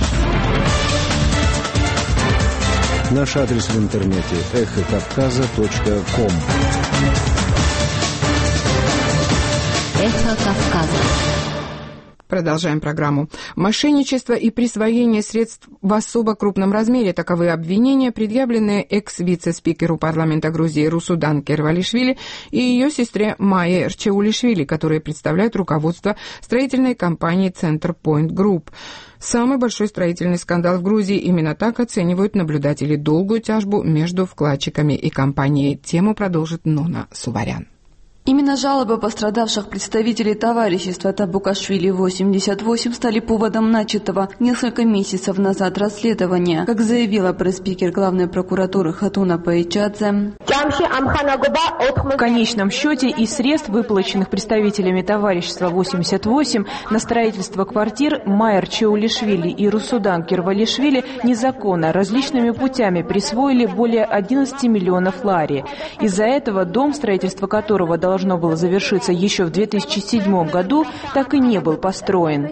Speaker 16: Наш адрес в интернете эхо кавказа точка ком.
Speaker 4: Эхо Кавказа.
Speaker 2: Продолжаем программу. Мошенничество и присвоение средств в особо крупном размере — таковы обвинения, предъявленные экс-вице-спикеру парламента Грузии Русудан Кервалишвили и ее сестре Майе Эрчеулишвили, которые представляют руководство строительной компании Centerpoint Group. Самый большой строительный скандал в Грузии. Именно так оценивают наблюдатели долгую тяжбу между вкладчиками и компанией. Тему продолжит Нона Суварян.
Speaker 12: Именно жалобы пострадавших представителей товарищества Табукашвили восемьдесят восемь стали поводом начатого несколько месяцев назад расследования. Как заявила пресс-спикер главной прокуратуры Хатуна Паичадзе,
Speaker 5: в конечном счете из средств, выплаченных представителями товарищества восемьдесят восемь на строительство квартир, Майя Эрчеулишвили и Русудан Кервалишвили незаконно различными путями присвоили более одиннадцати миллионов лари. Из-за этого дом, строительство которого должно должно было завершиться еще в две тысячи седьмом году, так и не был построен.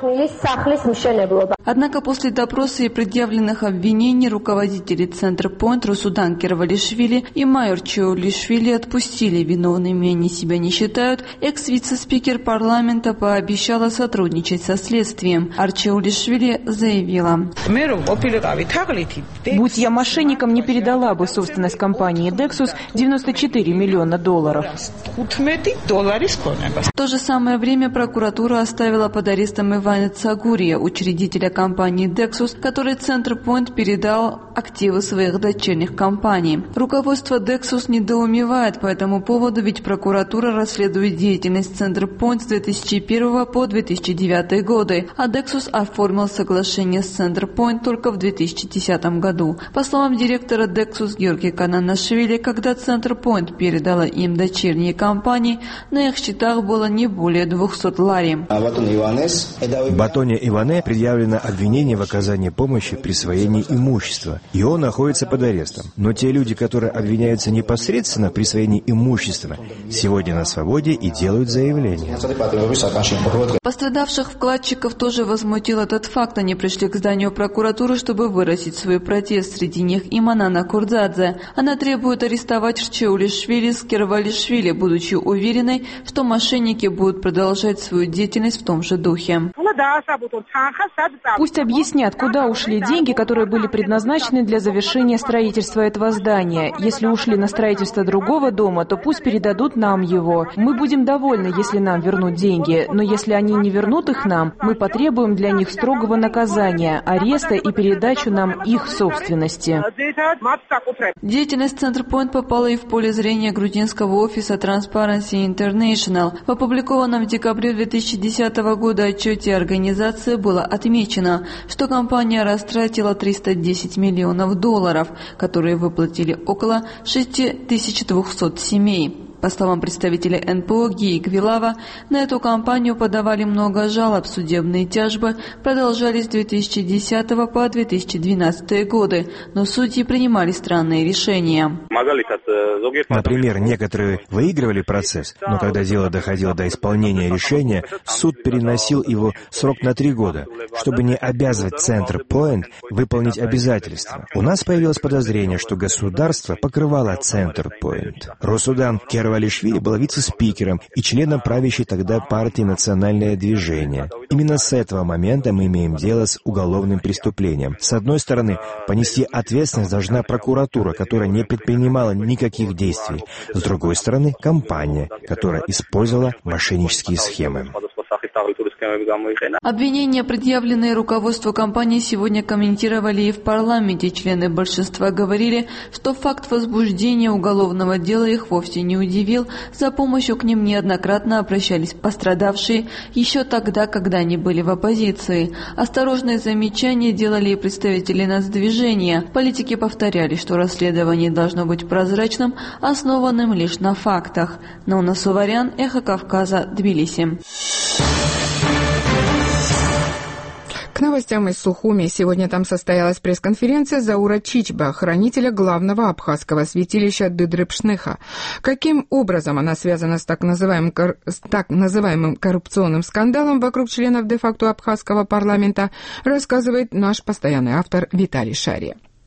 Speaker 12: Однако после допроса и предъявленных обвинений руководители Centerpoint Русудан Кервалишвили и Майя Эрчеулишвили отпустили виновными, они себя не считают. Экс-вице-спикер парламента пообещала сотрудничать со следствием. Эрчеулишвили заявила:
Speaker 5: «Будь я мошенником, не передала бы собственность компании Dexus девяносто четыре миллиона долларов».
Speaker 12: В то же самое время прокуратура оставила под арестом Ивана Цагурия, учредителя компании Dexus, который Centerpoint передал активы своих дочерних компаний. Руководство Dexus недоумевает по этому поводу, ведь прокуратура расследует деятельность Centerpoint с две тысячи первого по две тысячи девятый годы, а Dexus оформил соглашение с Centerpoint только в две тысячи десятом году. По словам директора Dexus Георгия Кананашвили, когда Centerpoint передала им дочерние компании, на их счетах было не более двухсот лари.
Speaker 6: Батоне Иване предъявлено обвинение в оказании помощи при присвоении имущества, и он находится под арестом. Но те люди, которые обвиняются непосредственно в присвоении имущества, сегодня на свободе и делают заявление.
Speaker 12: Пострадавших вкладчиков тоже возмутил этот факт. Они пришли к зданию прокуратуры, чтобы выразить свой протест. Среди них и Манана Курдзадзе. Она требует арестовать Эрчеулишвили с Кервалишвили, будучи уверенной, что мошенники будут продолжать свою деятельность в том же духе.
Speaker 5: Пусть объяснят, куда ушли деньги, которые были предназначены для завершения строительства этого здания. Если ушли на строительство другого дома, то пусть передадут нам его. Мы будем довольны, если нам вернут деньги, но если они не вернут их нам, мы потребуем для них строгого наказания, ареста и передачу нам их собственности.
Speaker 12: Деятельность Centerpoint попала и в поле зрения грузинского офиса Transparency International. В опубликованном в декабре две тысячи десятого года отчете организации было отмечено, что компания растратила триста десять миллионов долларов, которые выплатили около шести тысяч двухсот семей. По словам представителя эн пэ о Гии Гвилава, на эту компанию подавали много жалоб. Судебные тяжбы продолжались с две тысячи десятого по две тысячи двенадцатый годы, но судьи принимали странные решения.
Speaker 6: Например, некоторые выигрывали процесс, но когда дело доходило до исполнения решения, суд переносил его срок на три года, чтобы не обязывать Centerpoint выполнить обязательства. У нас появилось подозрение, что государство покрывало Centerpoint. Русудан Кервалишвили была вице-спикером и членом правящей тогда партии «Национальное движение». Именно с этого момента мы имеем дело с уголовным преступлением. С одной стороны, понести ответственность должна прокуратура, которая не предпринимала никаких действий. С другой стороны, компания, которая использовала мошеннические схемы.
Speaker 12: Обвинения, предъявленные руководству компании, сегодня комментировали и в парламенте. Члены большинства говорили, что факт возбуждения уголовного дела их вовсе не удивил. За помощью к ним неоднократно обращались пострадавшие еще тогда, когда они были в оппозиции. Осторожные замечания делали и представители нацдвижения. Политики повторяли, что расследование должно быть прозрачным, основанным лишь на фактах. Нона Суварян, Эхо Кавказа, Тбилиси.
Speaker 2: К новостям из Сухуми. Сегодня там состоялась пресс-конференция Заура Чичба, хранителя главного абхазского святилища Дыдрыпшныха. Каким образом она связана с так называемым, с так называемым коррупционным скандалом вокруг членов де-факто абхазского парламента, рассказывает наш постоянный автор Виталий Шария.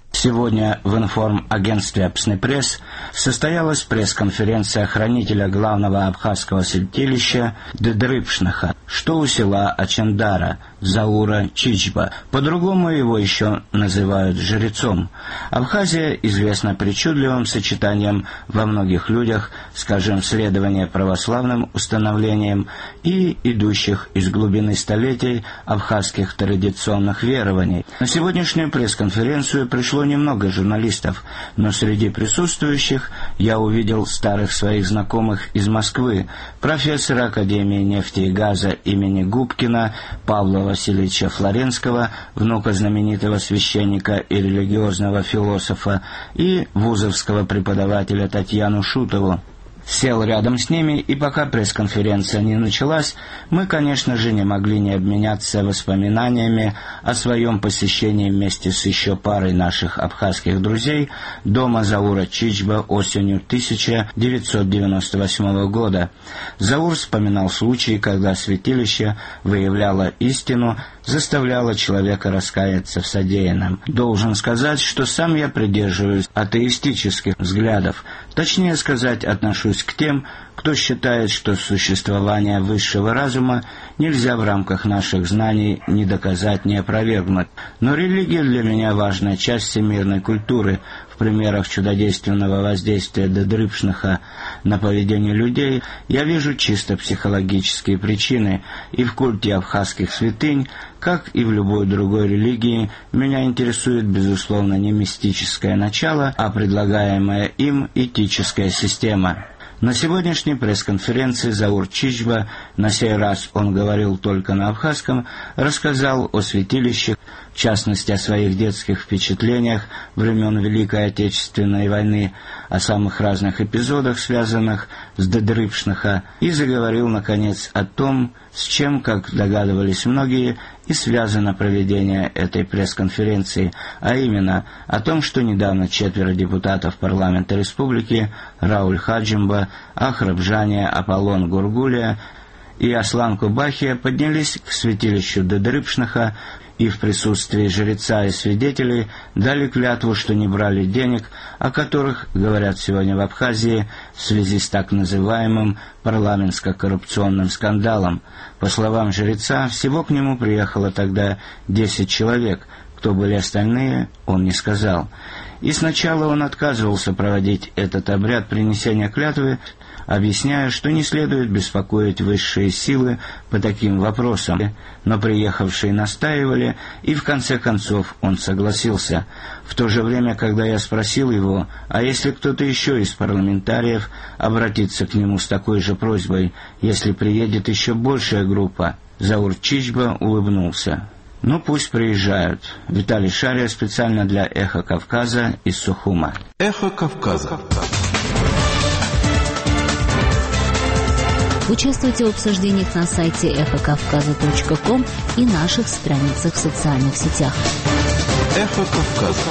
Speaker 17: Сегодня в информагентстве «Пснепресс» состоялась пресс-конференция хранителя главного абхазского святилища Дедрыпшнаха, что у села Ачандара, Заура Чичба. По-другому его еще называют жрецом. Абхазия известна причудливым сочетанием во многих людях, скажем, следования православным установлениям и идущих из глубины столетий абхазских традиционных верований. На сегодняшнюю пресс-конференцию пришло немного журналистов, но среди присутствующих я увидел старых своих знакомых из Москвы, профессора Академии нефти и газа имени Губкина Павла Васильевича Флоренского, внука знаменитого священника и религиозного философа, и вузовского преподавателя Татьяну Шутову. Сел рядом с ними, и пока пресс-конференция не началась, мы, конечно же, не могли не обменяться воспоминаниями о своем посещении вместе с еще парой наших абхазских друзей дома Заура Чичба осенью тысяча девятьсот девяносто восьмого года. Заур вспоминал случаи, когда святилище выявляло истину, заставляло человека раскаяться в содеянном. Должен сказать, что сам я придерживаюсь атеистических взглядов, точнее сказать, отношусь к тем, кто считает, что существование высшего разума нельзя в рамках наших знаний ни доказать, ни опровергнуть. Но религия для меня важная часть всемирной культуры. В примерах чудодейственного воздействия Дедрыпшнаха на поведение людей я вижу чисто психологические причины, и в культе абхазских святынь, как и в любой другой религии, меня интересует, безусловно, не мистическое начало, а предлагаемая им этическая система. На сегодняшней пресс-конференции Заур Чичба, на сей раз он говорил только на абхазском, рассказал о святилищах, в частности о своих детских впечатлениях времен Великой Отечественной войны, о самых разных эпизодах, связанных с Дедрыпшнаха, и заговорил, наконец, о том, с чем, как догадывались многие, и связано проведение этой пресс-конференции, а именно о том, что недавно четверо депутатов парламента республики Рауль Хаджимба, Ахраб Жания, Аполлон Гургулия и Аслан Кубахия поднялись к святилищу Дедрыпшнаха и в присутствии жреца и свидетелей дали клятву, что не брали денег, о которых говорят сегодня в Абхазии в связи с так называемым парламентско-коррупционным скандалом. По словам жреца, всего к нему приехало тогда десять человек. Кто были остальные, он не сказал. И сначала он отказывался проводить этот обряд принесения клятвы, объясняя, что не следует беспокоить высшие силы по таким вопросам, но приехавшие настаивали, и в конце концов он согласился. В то же время, когда я спросил его, а если кто-то еще из парламентариев обратится к нему с такой же просьбой, если приедет еще большая группа, Заур Чичба улыбнулся. «Ну, пусть приезжают». Виталий Шария специально для «Эхо Кавказа» из Сухума.
Speaker 15: «Эхо Кавказа».
Speaker 4: Участвуйте в обсуждениях на сайте эхо кавказа точка ком и наших страницах в социальных сетях.
Speaker 15: «Эхо Кавказа».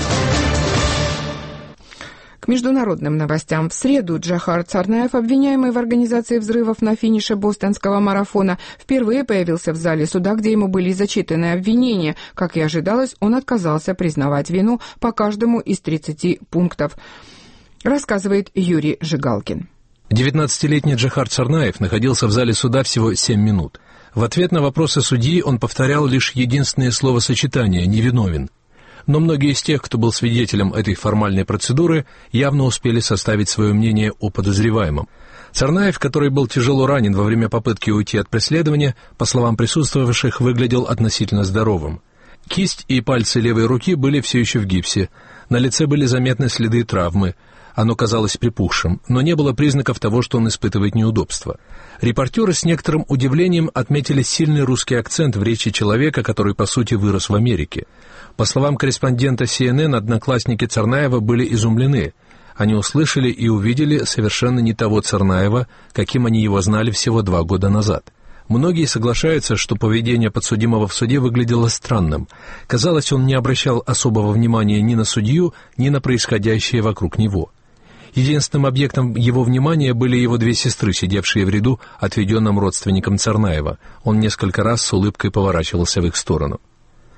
Speaker 2: К международным новостям. В среду Джохар Царнаев, обвиняемый в организации взрывов на финише бостонского марафона, впервые появился в зале суда, где ему были зачитаны обвинения. Как и ожидалось, он отказался признавать вину по каждому из тридцати пунктов, рассказывает Юрий Жигалкин.
Speaker 18: девятнадцатилетний Джохар Царнаев находился в зале суда всего семь минут. В ответ на вопросы судьи он повторял лишь единственное словосочетание «невиновен». Но многие из тех, кто был свидетелем этой формальной процедуры, явно успели составить свое мнение о подозреваемом. Царнаев, который был тяжело ранен во время попытки уйти от преследования, по словам присутствовавших, выглядел относительно здоровым. Кисть и пальцы левой руки были все еще в гипсе, на лице были заметны следы травмы, оно казалось припухшим, но не было признаков того, что он испытывает неудобства. Репортеры с некоторым удивлением отметили сильный русский акцент в речи человека, который, по сути, вырос в Америке. По словам корреспондента си эн эн, одноклассники Царнаева были изумлены. Они услышали и увидели совершенно не того Царнаева, каким они его знали всего два года назад. Многие соглашаются, что поведение подсудимого в суде выглядело странным. Казалось, он не обращал особого внимания ни на судью, ни на происходящее вокруг него. Единственным объектом его внимания были его две сестры, сидевшие в ряду, отведенном родственникам Царнаева. Он несколько раз с улыбкой поворачивался в их сторону.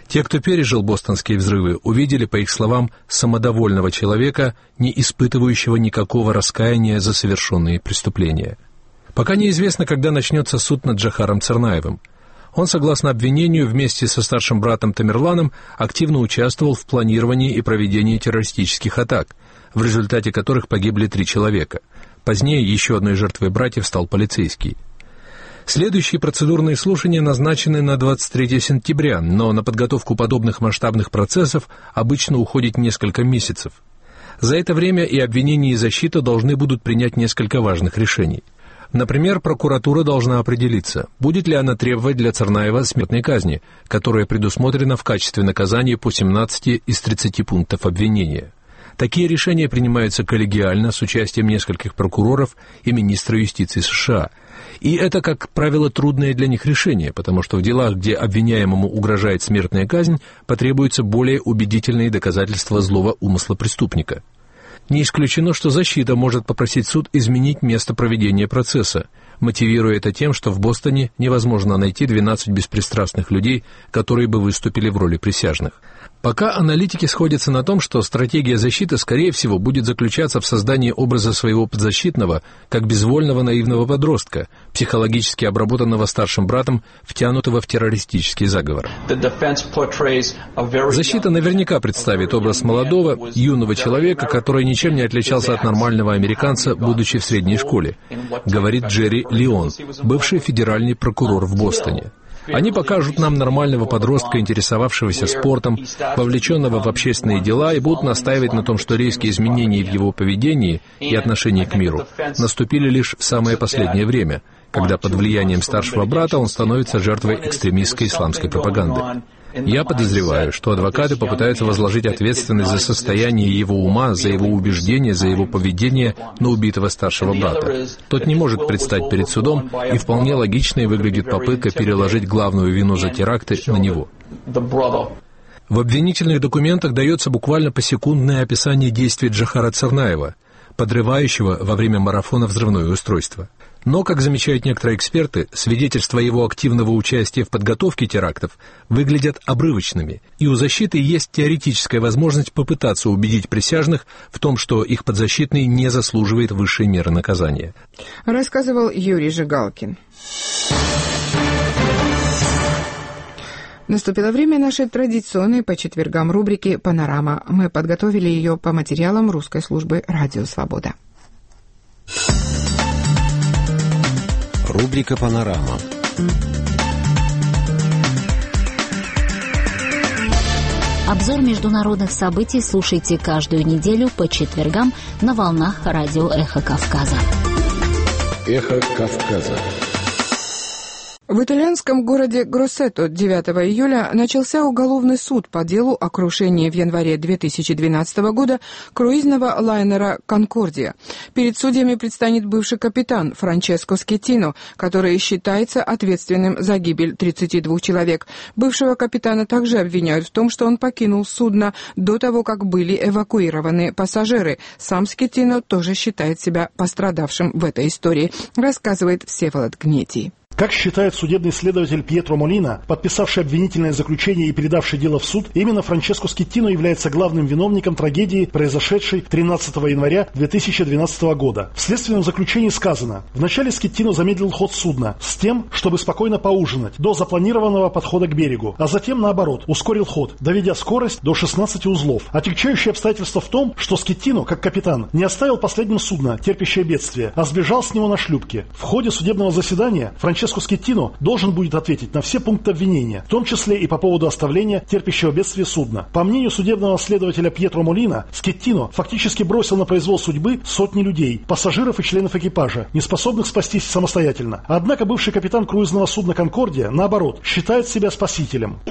Speaker 18: Те, кто пережил бостонские взрывы, увидели, по их словам, самодовольного человека, не испытывающего никакого раскаяния за совершенные преступления. Пока неизвестно, когда начнется суд над Джохаром Царнаевым. Он, согласно обвинению, вместе со старшим братом Тамерланом активно участвовал в планировании и проведении террористических атак, в результате которых погибли три человека. Позднее еще одной жертвой братьев стал полицейский. Следующие процедурные слушания назначены на двадцать третьего сентября, но на подготовку подобных масштабных процессов обычно уходит несколько месяцев. За это время и обвинение, и защита должны будут принять несколько важных решений. Например, прокуратура должна определиться, будет ли она требовать для Царнаева смертной казни, которая предусмотрена в качестве наказания по семнадцати из тридцати пунктов обвинения. Такие решения принимаются коллегиально с участием нескольких прокуроров и министра юстиции США. И это, как правило, трудное для них решение, потому что в делах, где обвиняемому угрожает смертная казнь, потребуются более убедительные доказательства злого умысла преступника. Не исключено, что защита может попросить суд изменить место проведения процесса, мотивируя это тем, что в Бостоне невозможно найти двенадцать беспристрастных людей, которые бы выступили в роли присяжных. Пока аналитики сходятся на том, что стратегия защиты, скорее всего, будет заключаться в создании образа своего подзащитного как безвольного наивного подростка, психологически обработанного старшим братом, втянутого в террористический заговор. Защита наверняка представит образ молодого, юного человека, который ничем не отличался от нормального американца, будучи в средней школе, говорит Джерри Леон, бывший федеральный прокурор в Бостоне. Они покажут нам нормального подростка, интересовавшегося спортом, вовлеченного в общественные дела, и будут настаивать на том, что резкие изменения в его поведении и отношении к миру наступили лишь в самое последнее время, когда под влиянием старшего брата он становится жертвой экстремистской исламской пропаганды. Я подозреваю, что адвокаты попытаются возложить ответственность за состояние его ума, за его убеждения, за его поведение на убитого старшего брата. Тот не может предстать перед судом, и вполне логичной выглядит попытка переложить главную вину за теракты на него. В обвинительных документах дается буквально посекундное описание действий Джохара Царнаева, подрывающего во время марафона взрывное устройство. Но, как замечают некоторые эксперты, свидетельства его активного участия в подготовке терактов выглядят обрывочными, и у защиты есть теоретическая возможность попытаться убедить присяжных в том, что их подзащитный не заслуживает высшей меры наказания.
Speaker 2: Рассказывал Юрий Жигалкин. Наступило время нашей традиционной по четвергам рубрики «Панорама». Мы подготовили ее по материалам русской службы «Радио Свобода».
Speaker 16: Рубрика «Панорама».
Speaker 4: Обзор международных событий слушайте каждую неделю по четвергам на волнах радио «Эхо Кавказа».
Speaker 16: «Эхо Кавказа».
Speaker 2: В итальянском городе Гроссето девятого июля начался уголовный суд по делу о крушении в январе две тысячи двенадцатого года круизного лайнера «Конкордия». Перед судьями предстанет бывший капитан Франческо Скеттино, который считается ответственным за гибель тридцати двух человек. Бывшего капитана также обвиняют в том, что он покинул судно до того, как были эвакуированы пассажиры. Сам Скеттино тоже считает себя пострадавшим в этой истории, рассказывает Всеволод Гнетий.
Speaker 19: Как считает судебный следователь Пьетро Молина, подписавший обвинительное заключение и передавший дело в суд, именно Франческо Скеттино является главным виновником трагедии, произошедшей тринадцатого января две тысячи двенадцатого года. В следственном заключении сказано: вначале Скеттино замедлил ход судна с тем, чтобы спокойно поужинать до запланированного подхода к берегу, а затем, наоборот, ускорил ход, доведя скорость до шестнадцати узлов. Отягчающее обстоятельство в том, что Скеттино, как капитан, не оставил последним судно, терпящее бедствие, а сбежал с него на шлюпке. В ходе судебного заседания Франческо Скеттино должен будет ответить на все пункты обвинения, в том числе и по поводу оставления терпящего бедствия судна. По мнению судебного следователя Пьетро Молина, Скеттино фактически бросил на произвол судьбы сотни людей, пассажиров и членов экипажа, не способных спастись самостоятельно. Однако бывший капитан круизного судна «Конкордия», наоборот, считает себя спасителем.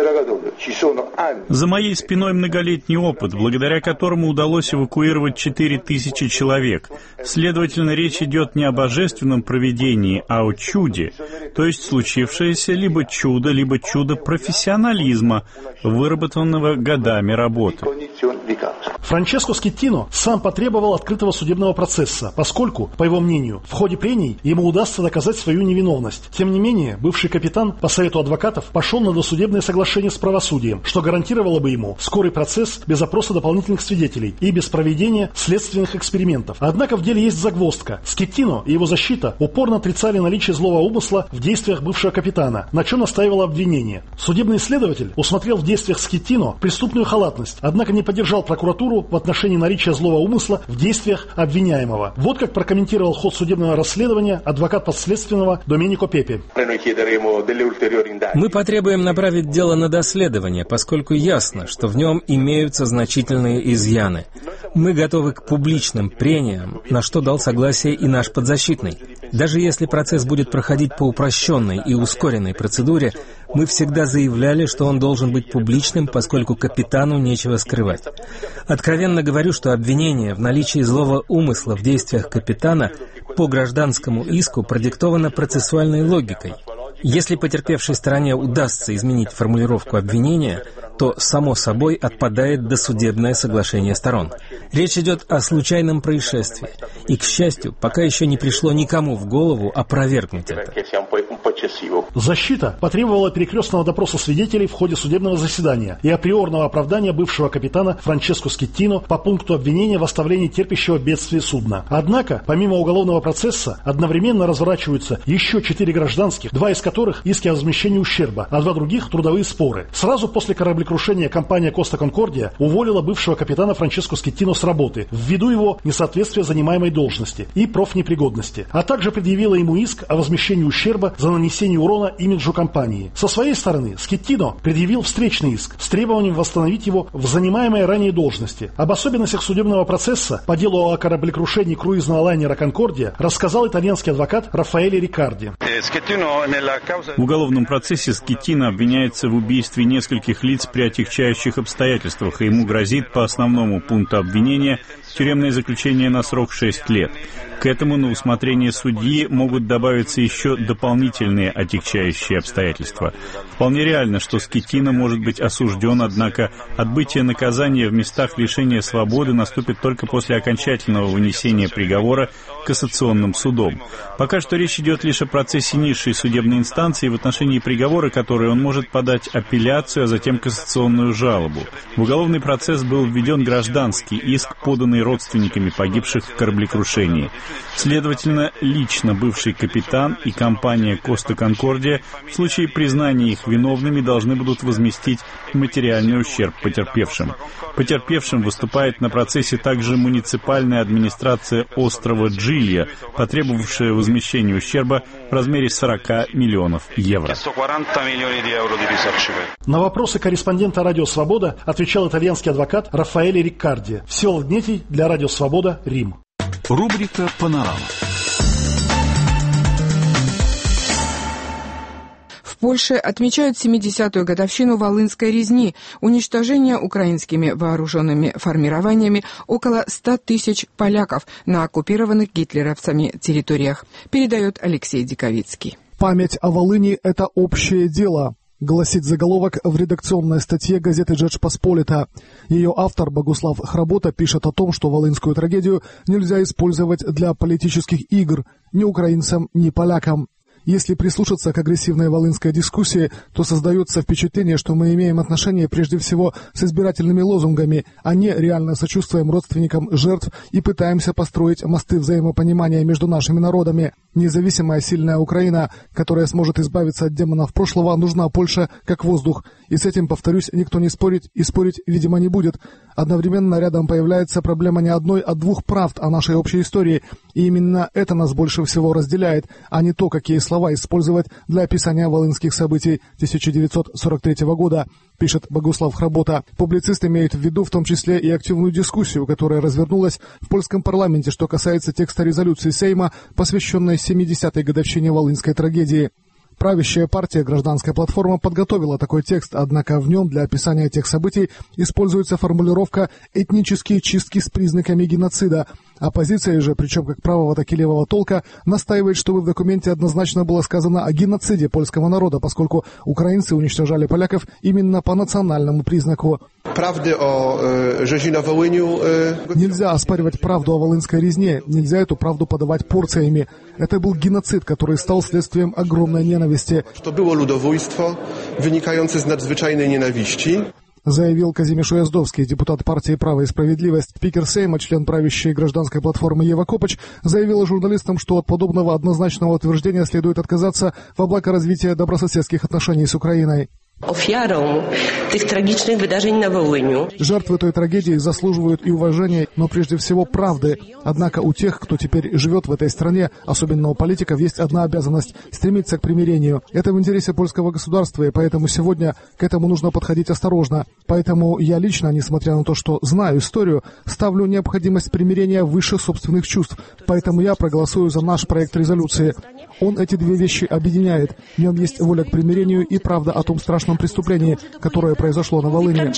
Speaker 20: За моей спиной многолетний опыт, благодаря которому удалось эвакуировать четыре тысячи человек. Следовательно, речь идет не о божественном провидении, а о чуде. случае. То есть случившееся либо чудо, либо чудо профессионализма, выработанного годами работы.
Speaker 19: Франческо Скеттино сам потребовал открытого судебного процесса, поскольку, по его мнению, в ходе прений ему удастся доказать свою невиновность. Тем не менее, бывший капитан, по совету адвокатов, пошел на досудебное соглашение с правосудием, что гарантировало бы ему скорый процесс без опроса дополнительных свидетелей и без проведения следственных экспериментов. Однако в деле есть загвоздка. Скеттино и его защита упорно отрицали наличие злого умысла в действиях бывшего капитана, на чем настаивало обвинение. Судебный следователь усмотрел в действиях Скеттино преступную халатность, однако не поддержал прокуратуру в отношении наличия злого умысла в действиях обвиняемого. Вот как прокомментировал ход судебного расследования адвокат подследственного Доменико Пепе.
Speaker 21: Мы потребуем направить дело на доследование, поскольку ясно, что в нем имеются значительные изъяны. Мы готовы к публичным прениям, на что дал согласие и наш подзащитный. Даже если процесс будет проходить по упрощенной и ускоренной процедуре, мы всегда заявляли, что он должен быть публичным, поскольку капитану нечего скрывать. Откровенно говорю, что обвинение в наличии злого умысла в действиях капитана по гражданскому иску продиктовано процессуальной логикой. Если потерпевшей стороне удастся изменить формулировку обвинения, то, само собой, отпадает досудебное соглашение сторон. Речь идет о случайном происшествии, и, к счастью, пока еще не пришло никому в голову опровергнуть это.
Speaker 19: Защита потребовала перекрестного допроса свидетелей в ходе судебного заседания и априорного оправдания бывшего капитана Франческо Скеттино по пункту обвинения в оставлении терпящего бедствие судна. Однако, помимо уголовного процесса, одновременно разворачиваются еще четыре гражданских, два из которых иски о возмещении ущерба, а два других – трудовые споры. Сразу после кораблекрушения компания Коста Конкордия уволила бывшего капитана Франческо Скеттино с работы ввиду его несоответствия занимаемой должности и профнепригодности, а также предъявила ему иск о возмещении ущерба за нанесение урона имиджу компании. Со своей стороны Скеттино предъявил встречный иск с требованием восстановить его в занимаемой ранее должности. Об особенностях судебного процесса по делу о кораблекрушении круизного лайнера «Конкордия» рассказал итальянский адвокат Рафаэле Рикарди.
Speaker 20: В уголовном процессе Скеттино обвиняется в убийстве нескольких лиц при отягчающих обстоятельствах, и ему грозит по основному пункту обвинения тюремное заключение на срок шесть лет. К этому на усмотрение судьи могут добавиться еще дополнительные отягчающие обстоятельства. Вполне реально, что Скеттино может быть осужден, однако отбытие наказания в местах лишения свободы наступит только после окончательного вынесения приговора кассационным судом. Пока что речь идет лишь о процессе низшей судебной инстанции, в отношении приговора которой он может подать апелляцию, а затем кассационную жалобу. В уголовный процесс был введен гражданский иск, поданный родственниками погибших в кораблекрушении. Следовательно, лично бывший капитан и компания Коста Конкордия в случае признания их виновными должны будут возместить материальный ущерб потерпевшим. Потерпевшим выступает на процессе также муниципальная администрация острова Джилья, потребовавшая возмещения ущерба в размере сорок миллионов евро.
Speaker 19: На вопросы корреспондента «Радио Свобода» отвечал итальянский адвокат Рафаэле Рикарди. Всеволод Гнетий для «Радио Свобода», Рим.
Speaker 15: Рубрика «Панорама».
Speaker 2: В Польше отмечают семидесятую годовщину Волынской резни, уничтожения украинскими вооруженными формированиями около ста тысяч поляков на оккупированных гитлеровцами территориях, передает Алексей Диковицкий.
Speaker 22: «Память о Волыни – это общее дело», гласит заголовок в редакционной статье газеты «Джедж Посполита». Ее автор Богуслав Хработа пишет о том, что волынскую трагедию нельзя использовать для политических игр ни украинцам, ни полякам. Если прислушаться к агрессивной волынской дискуссии, то создается впечатление, что мы имеем отношение прежде всего с избирательными лозунгами, а не реально сочувствуем родственникам жертв и пытаемся построить мосты взаимопонимания между нашими народами. Независимая сильная Украина, которая сможет избавиться от демонов прошлого, нужна Польша как воздух. И с этим, повторюсь, никто не спорит и спорить, видимо, не будет. Одновременно рядом появляется проблема не одной, а двух правд о нашей общей истории. И именно это нас больше всего разделяет, а не то, какие слова использовать для описания волынских событий тысяча девятьсот сорок третьего года, пишет Богуслав Хработа. Публицист имеет в виду в том числе и активную дискуссию, которая развернулась в польском парламенте, что касается текста резолюции Сейма, посвященной семидесятой годовщине волынской трагедии. Правящая партия «Гражданская платформа» подготовила такой текст, однако в нем для описания тех событий используется формулировка «этнические чистки с признаками геноцида». Оппозиция же, причем как правого, так и левого толка, настаивает, чтобы в документе однозначно было сказано о геноциде польского народа, поскольку украинцы уничтожали поляков именно по национальному признаку.
Speaker 7: Правды о э, rzezi na Wołyniu. Э...
Speaker 22: Нельзя оспаривать правду о волынской резне, нельзя эту правду подавать порциями. Это был геноцид, который стал следствием огромной ненависти.
Speaker 7: Что было ludobójstwo, wynikające z nadzwyczajnej nienawiści.
Speaker 22: Заявил Казимиш Уяздовский, депутат партии «Право и справедливость». Спикер Сейма, член правящей гражданской платформы Ева Копач, заявила журналистам, что от подобного однозначного утверждения следует отказаться во благо развития добрососедских отношений с Украиной.
Speaker 8: Ofiarą tych tragicznych wydarzeń na Wołyniu.
Speaker 22: Жертвы той трагедии заслуживают и уважения, но прежде всего правды. Однако у тех, кто теперь живет в этой стране, особенно у политиков, есть одна обязанность – стремиться к примирению. Это в интересе польского государства, и поэтому сегодня к этому нужно подходить осторожно. Поэтому я лично, несмотря на то, что знаю историю, ставлю необходимость примирения выше собственных чувств. Поэтому я проголосую за наш проект резолюции. Он эти две вещи объединяет. В нем есть воля к примирению и правда о том страшном преступлении, которое произошло на Волыни.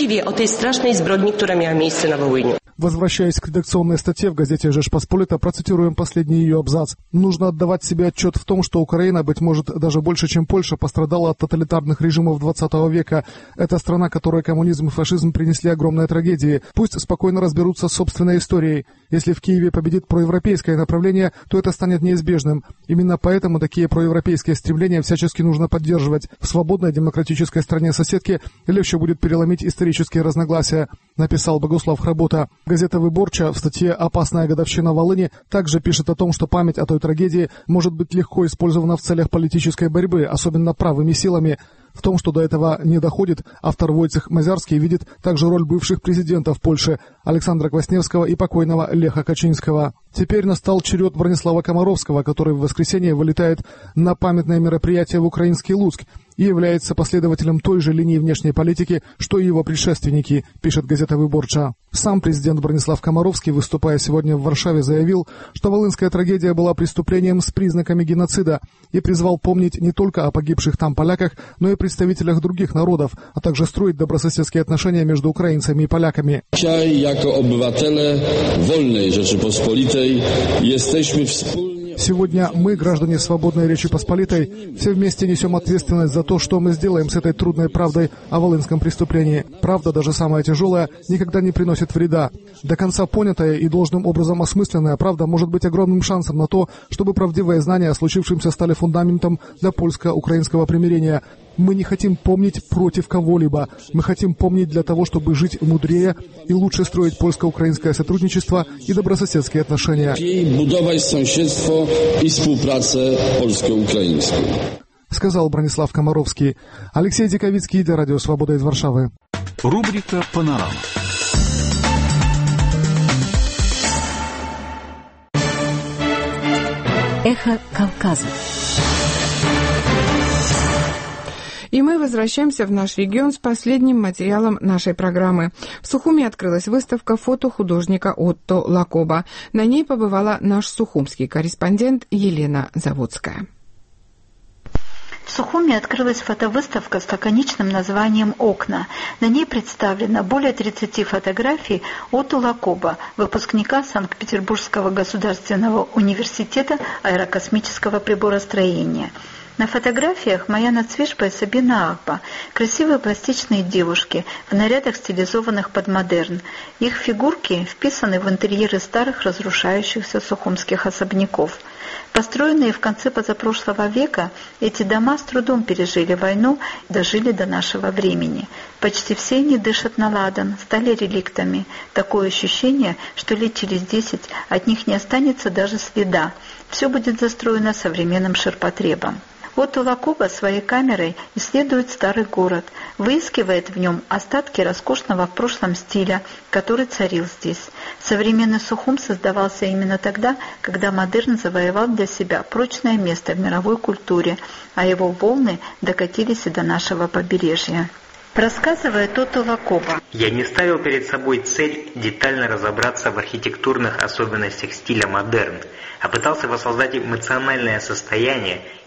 Speaker 22: Возвращаясь к редакционной статье в газете «Жечпосполита», процитируем последний ее абзац. «Нужно отдавать себе отчет в том, что Украина, быть может, даже больше, чем Польша, пострадала от тоталитарных режимов двадцатого века. Это страна, которой коммунизм и фашизм принесли огромные трагедии. Пусть спокойно разберутся с собственной историей. Если в Киеве победит проевропейское направление, то это станет неизбежным. Именно поэтому такие проевропейские стремления всячески нужно поддерживать. В свободной демократической стране-соседке легче будет переломить исторические разногласия», написал Богуслав Хработа. Газета «Выборча» в статье «Опасная годовщина Волыни» также пишет о том, что память о той трагедии может быть легко использована в целях политической борьбы, особенно правыми силами. В том, что до этого не доходит, автор Войцех Мазярский видит также роль бывших президентов Польши Александра Квасневского и покойного Леха Качинского. Теперь настал черед Бронислава Комаровского, который в воскресенье вылетает на памятное мероприятие в украинский Луцк и является последователем той же линии внешней политики, что и его предшественники, пишет газета «Выборча». Сам президент Бронислав Комаровский, выступая сегодня в Варшаве, заявил, что волынская трагедия была преступлением с признаками геноцида и призвал помнить не только о погибших там поляках, но и представителях других народов, а также строить добрососедские отношения между украинцами и поляками. Сегодня мы, граждане свободной Речи Посполитой, все вместе несем ответственность за то, что мы сделаем с этой трудной правдой о волынском преступлении. Правда, даже самая тяжелая, никогда не приносит вреда. До конца понятая и должным образом осмысленная правда может быть огромным шансом на то, чтобы правдивые знания о случившемся стали фундаментом для польско-украинского примирения. Мы не хотим помнить против кого-либо. Мы хотим помнить для того, чтобы жить мудрее и лучше строить польско-украинское сотрудничество и добрососедские отношения. Сказал Бронислав Комаровский. Алексей Диковицкий для Радио Свобода из Варшавы.
Speaker 15: Рубрика «Панорама».
Speaker 4: Эхо Кавказа.
Speaker 2: И мы возвращаемся в наш регион с последним материалом нашей программы. В Сухуми открылась выставка фото художника Отто Лакоба. На ней побывала наш сухумский корреспондент Елена Заводская.
Speaker 23: В Сухуми открылась фотовыставка с лаконичным названием «Окна». На ней представлено более тридцати фотографий Отто Лакоба, выпускника Санкт-Петербургского государственного университета аэрокосмического приборостроения. На фотографиях Маяна Цвишпа и Сабина Ахба, красивые пластичные девушки в нарядах, стилизованных под модерн. Их фигурки вписаны в интерьеры старых разрушающихся сухумских особняков. Построенные в конце позапрошлого века, эти дома с трудом пережили войну и дожили до нашего времени. Почти все они дышат на ладан, стали реликтами. Такое ощущение, что лет через десять от них не останется даже следа. Все будет застроено современным ширпотребом. Отто Лакоба своей камерой исследует старый город, выискивает в нем остатки роскошного в прошлом стиля, который царил здесь. Современный Сухум создавался именно тогда, когда модерн завоевал для себя прочное место в мировой культуре, а его волны докатились и до нашего побережья. Рассказывает Отто Лакоба.
Speaker 24: Я не ставил перед собой цель детально разобраться в архитектурных особенностях стиля модерн, а пытался воссоздать эмоциональное состояние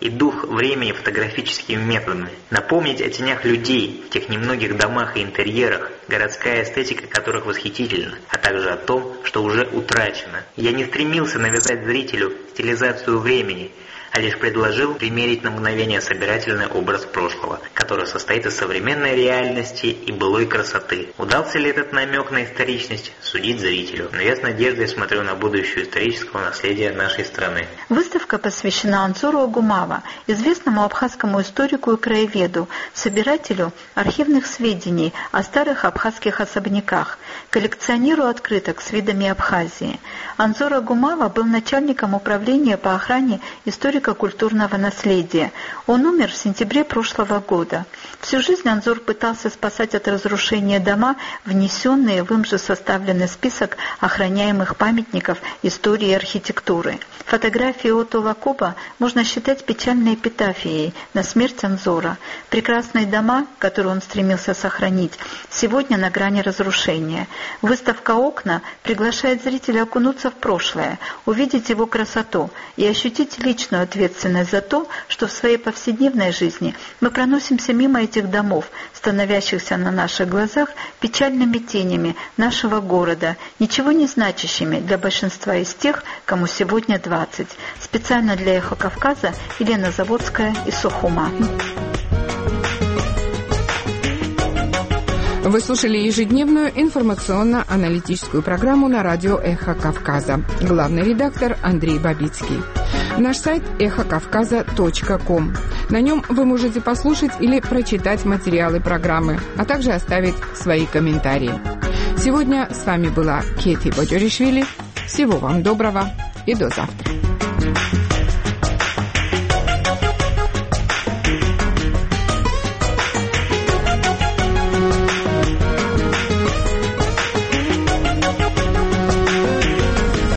Speaker 24: и дух времени фотографическими методами. Напомнить о тенях людей в тех немногих домах и интерьерах, городская эстетика которых восхитительна, а также о том, что уже утрачено. Я не стремился навязать зрителю стилизацию времени, а лишь предложил примерить на мгновение собирательный образ прошлого, который состоит из современной реальности и былой красоты. Удался ли этот намек на историчность, судить зрителю. Но я с надеждой смотрю на будущее исторического наследия нашей страны.
Speaker 23: Выставка посвящена Анзору Агумава, известному абхазскому историку и краеведу, собирателю архивных сведений о старых абхазских особняках, коллекционеру открыток с видами Абхазии. Анзор Агумава был начальником управления по охране историко-культурного наследия. Он умер в сентябре прошлого года. Всю жизнь Анзор пытался спасать от разрушения дома, внесенные в им же составленный список охраняемых памятников истории и архитектуры. Фотографии Отто Лакоба можно считать печальной эпитафией на смерть Анзора. Прекрасные дома, которые он стремился сохранить, сегодня на грани разрушения. Выставка «Окна» приглашает зрителя окунуться в прошлое, увидеть его красоту и ощутить личную ответственность за то, что в своей повседневной жизни мы проносимся мимо этих домов, становящихся на наших глазах печальными тенями нашего города, ничего не значащими для большинства из тех, кому сегодня двадцать. Специально для «Эхо Кавказа» Елена Заводская из Сухума.
Speaker 2: Вы слушали ежедневную информационно-аналитическую программу на радио «Эхо Кавказа». Главный редактор Андрей Бабицкий. Наш сайт эхо кавказа точка ком. На нем вы можете послушать или прочитать материалы программы, а также оставить свои комментарии. Сегодня с вами была Кети Бадюришвили. Всего вам доброго и до завтра.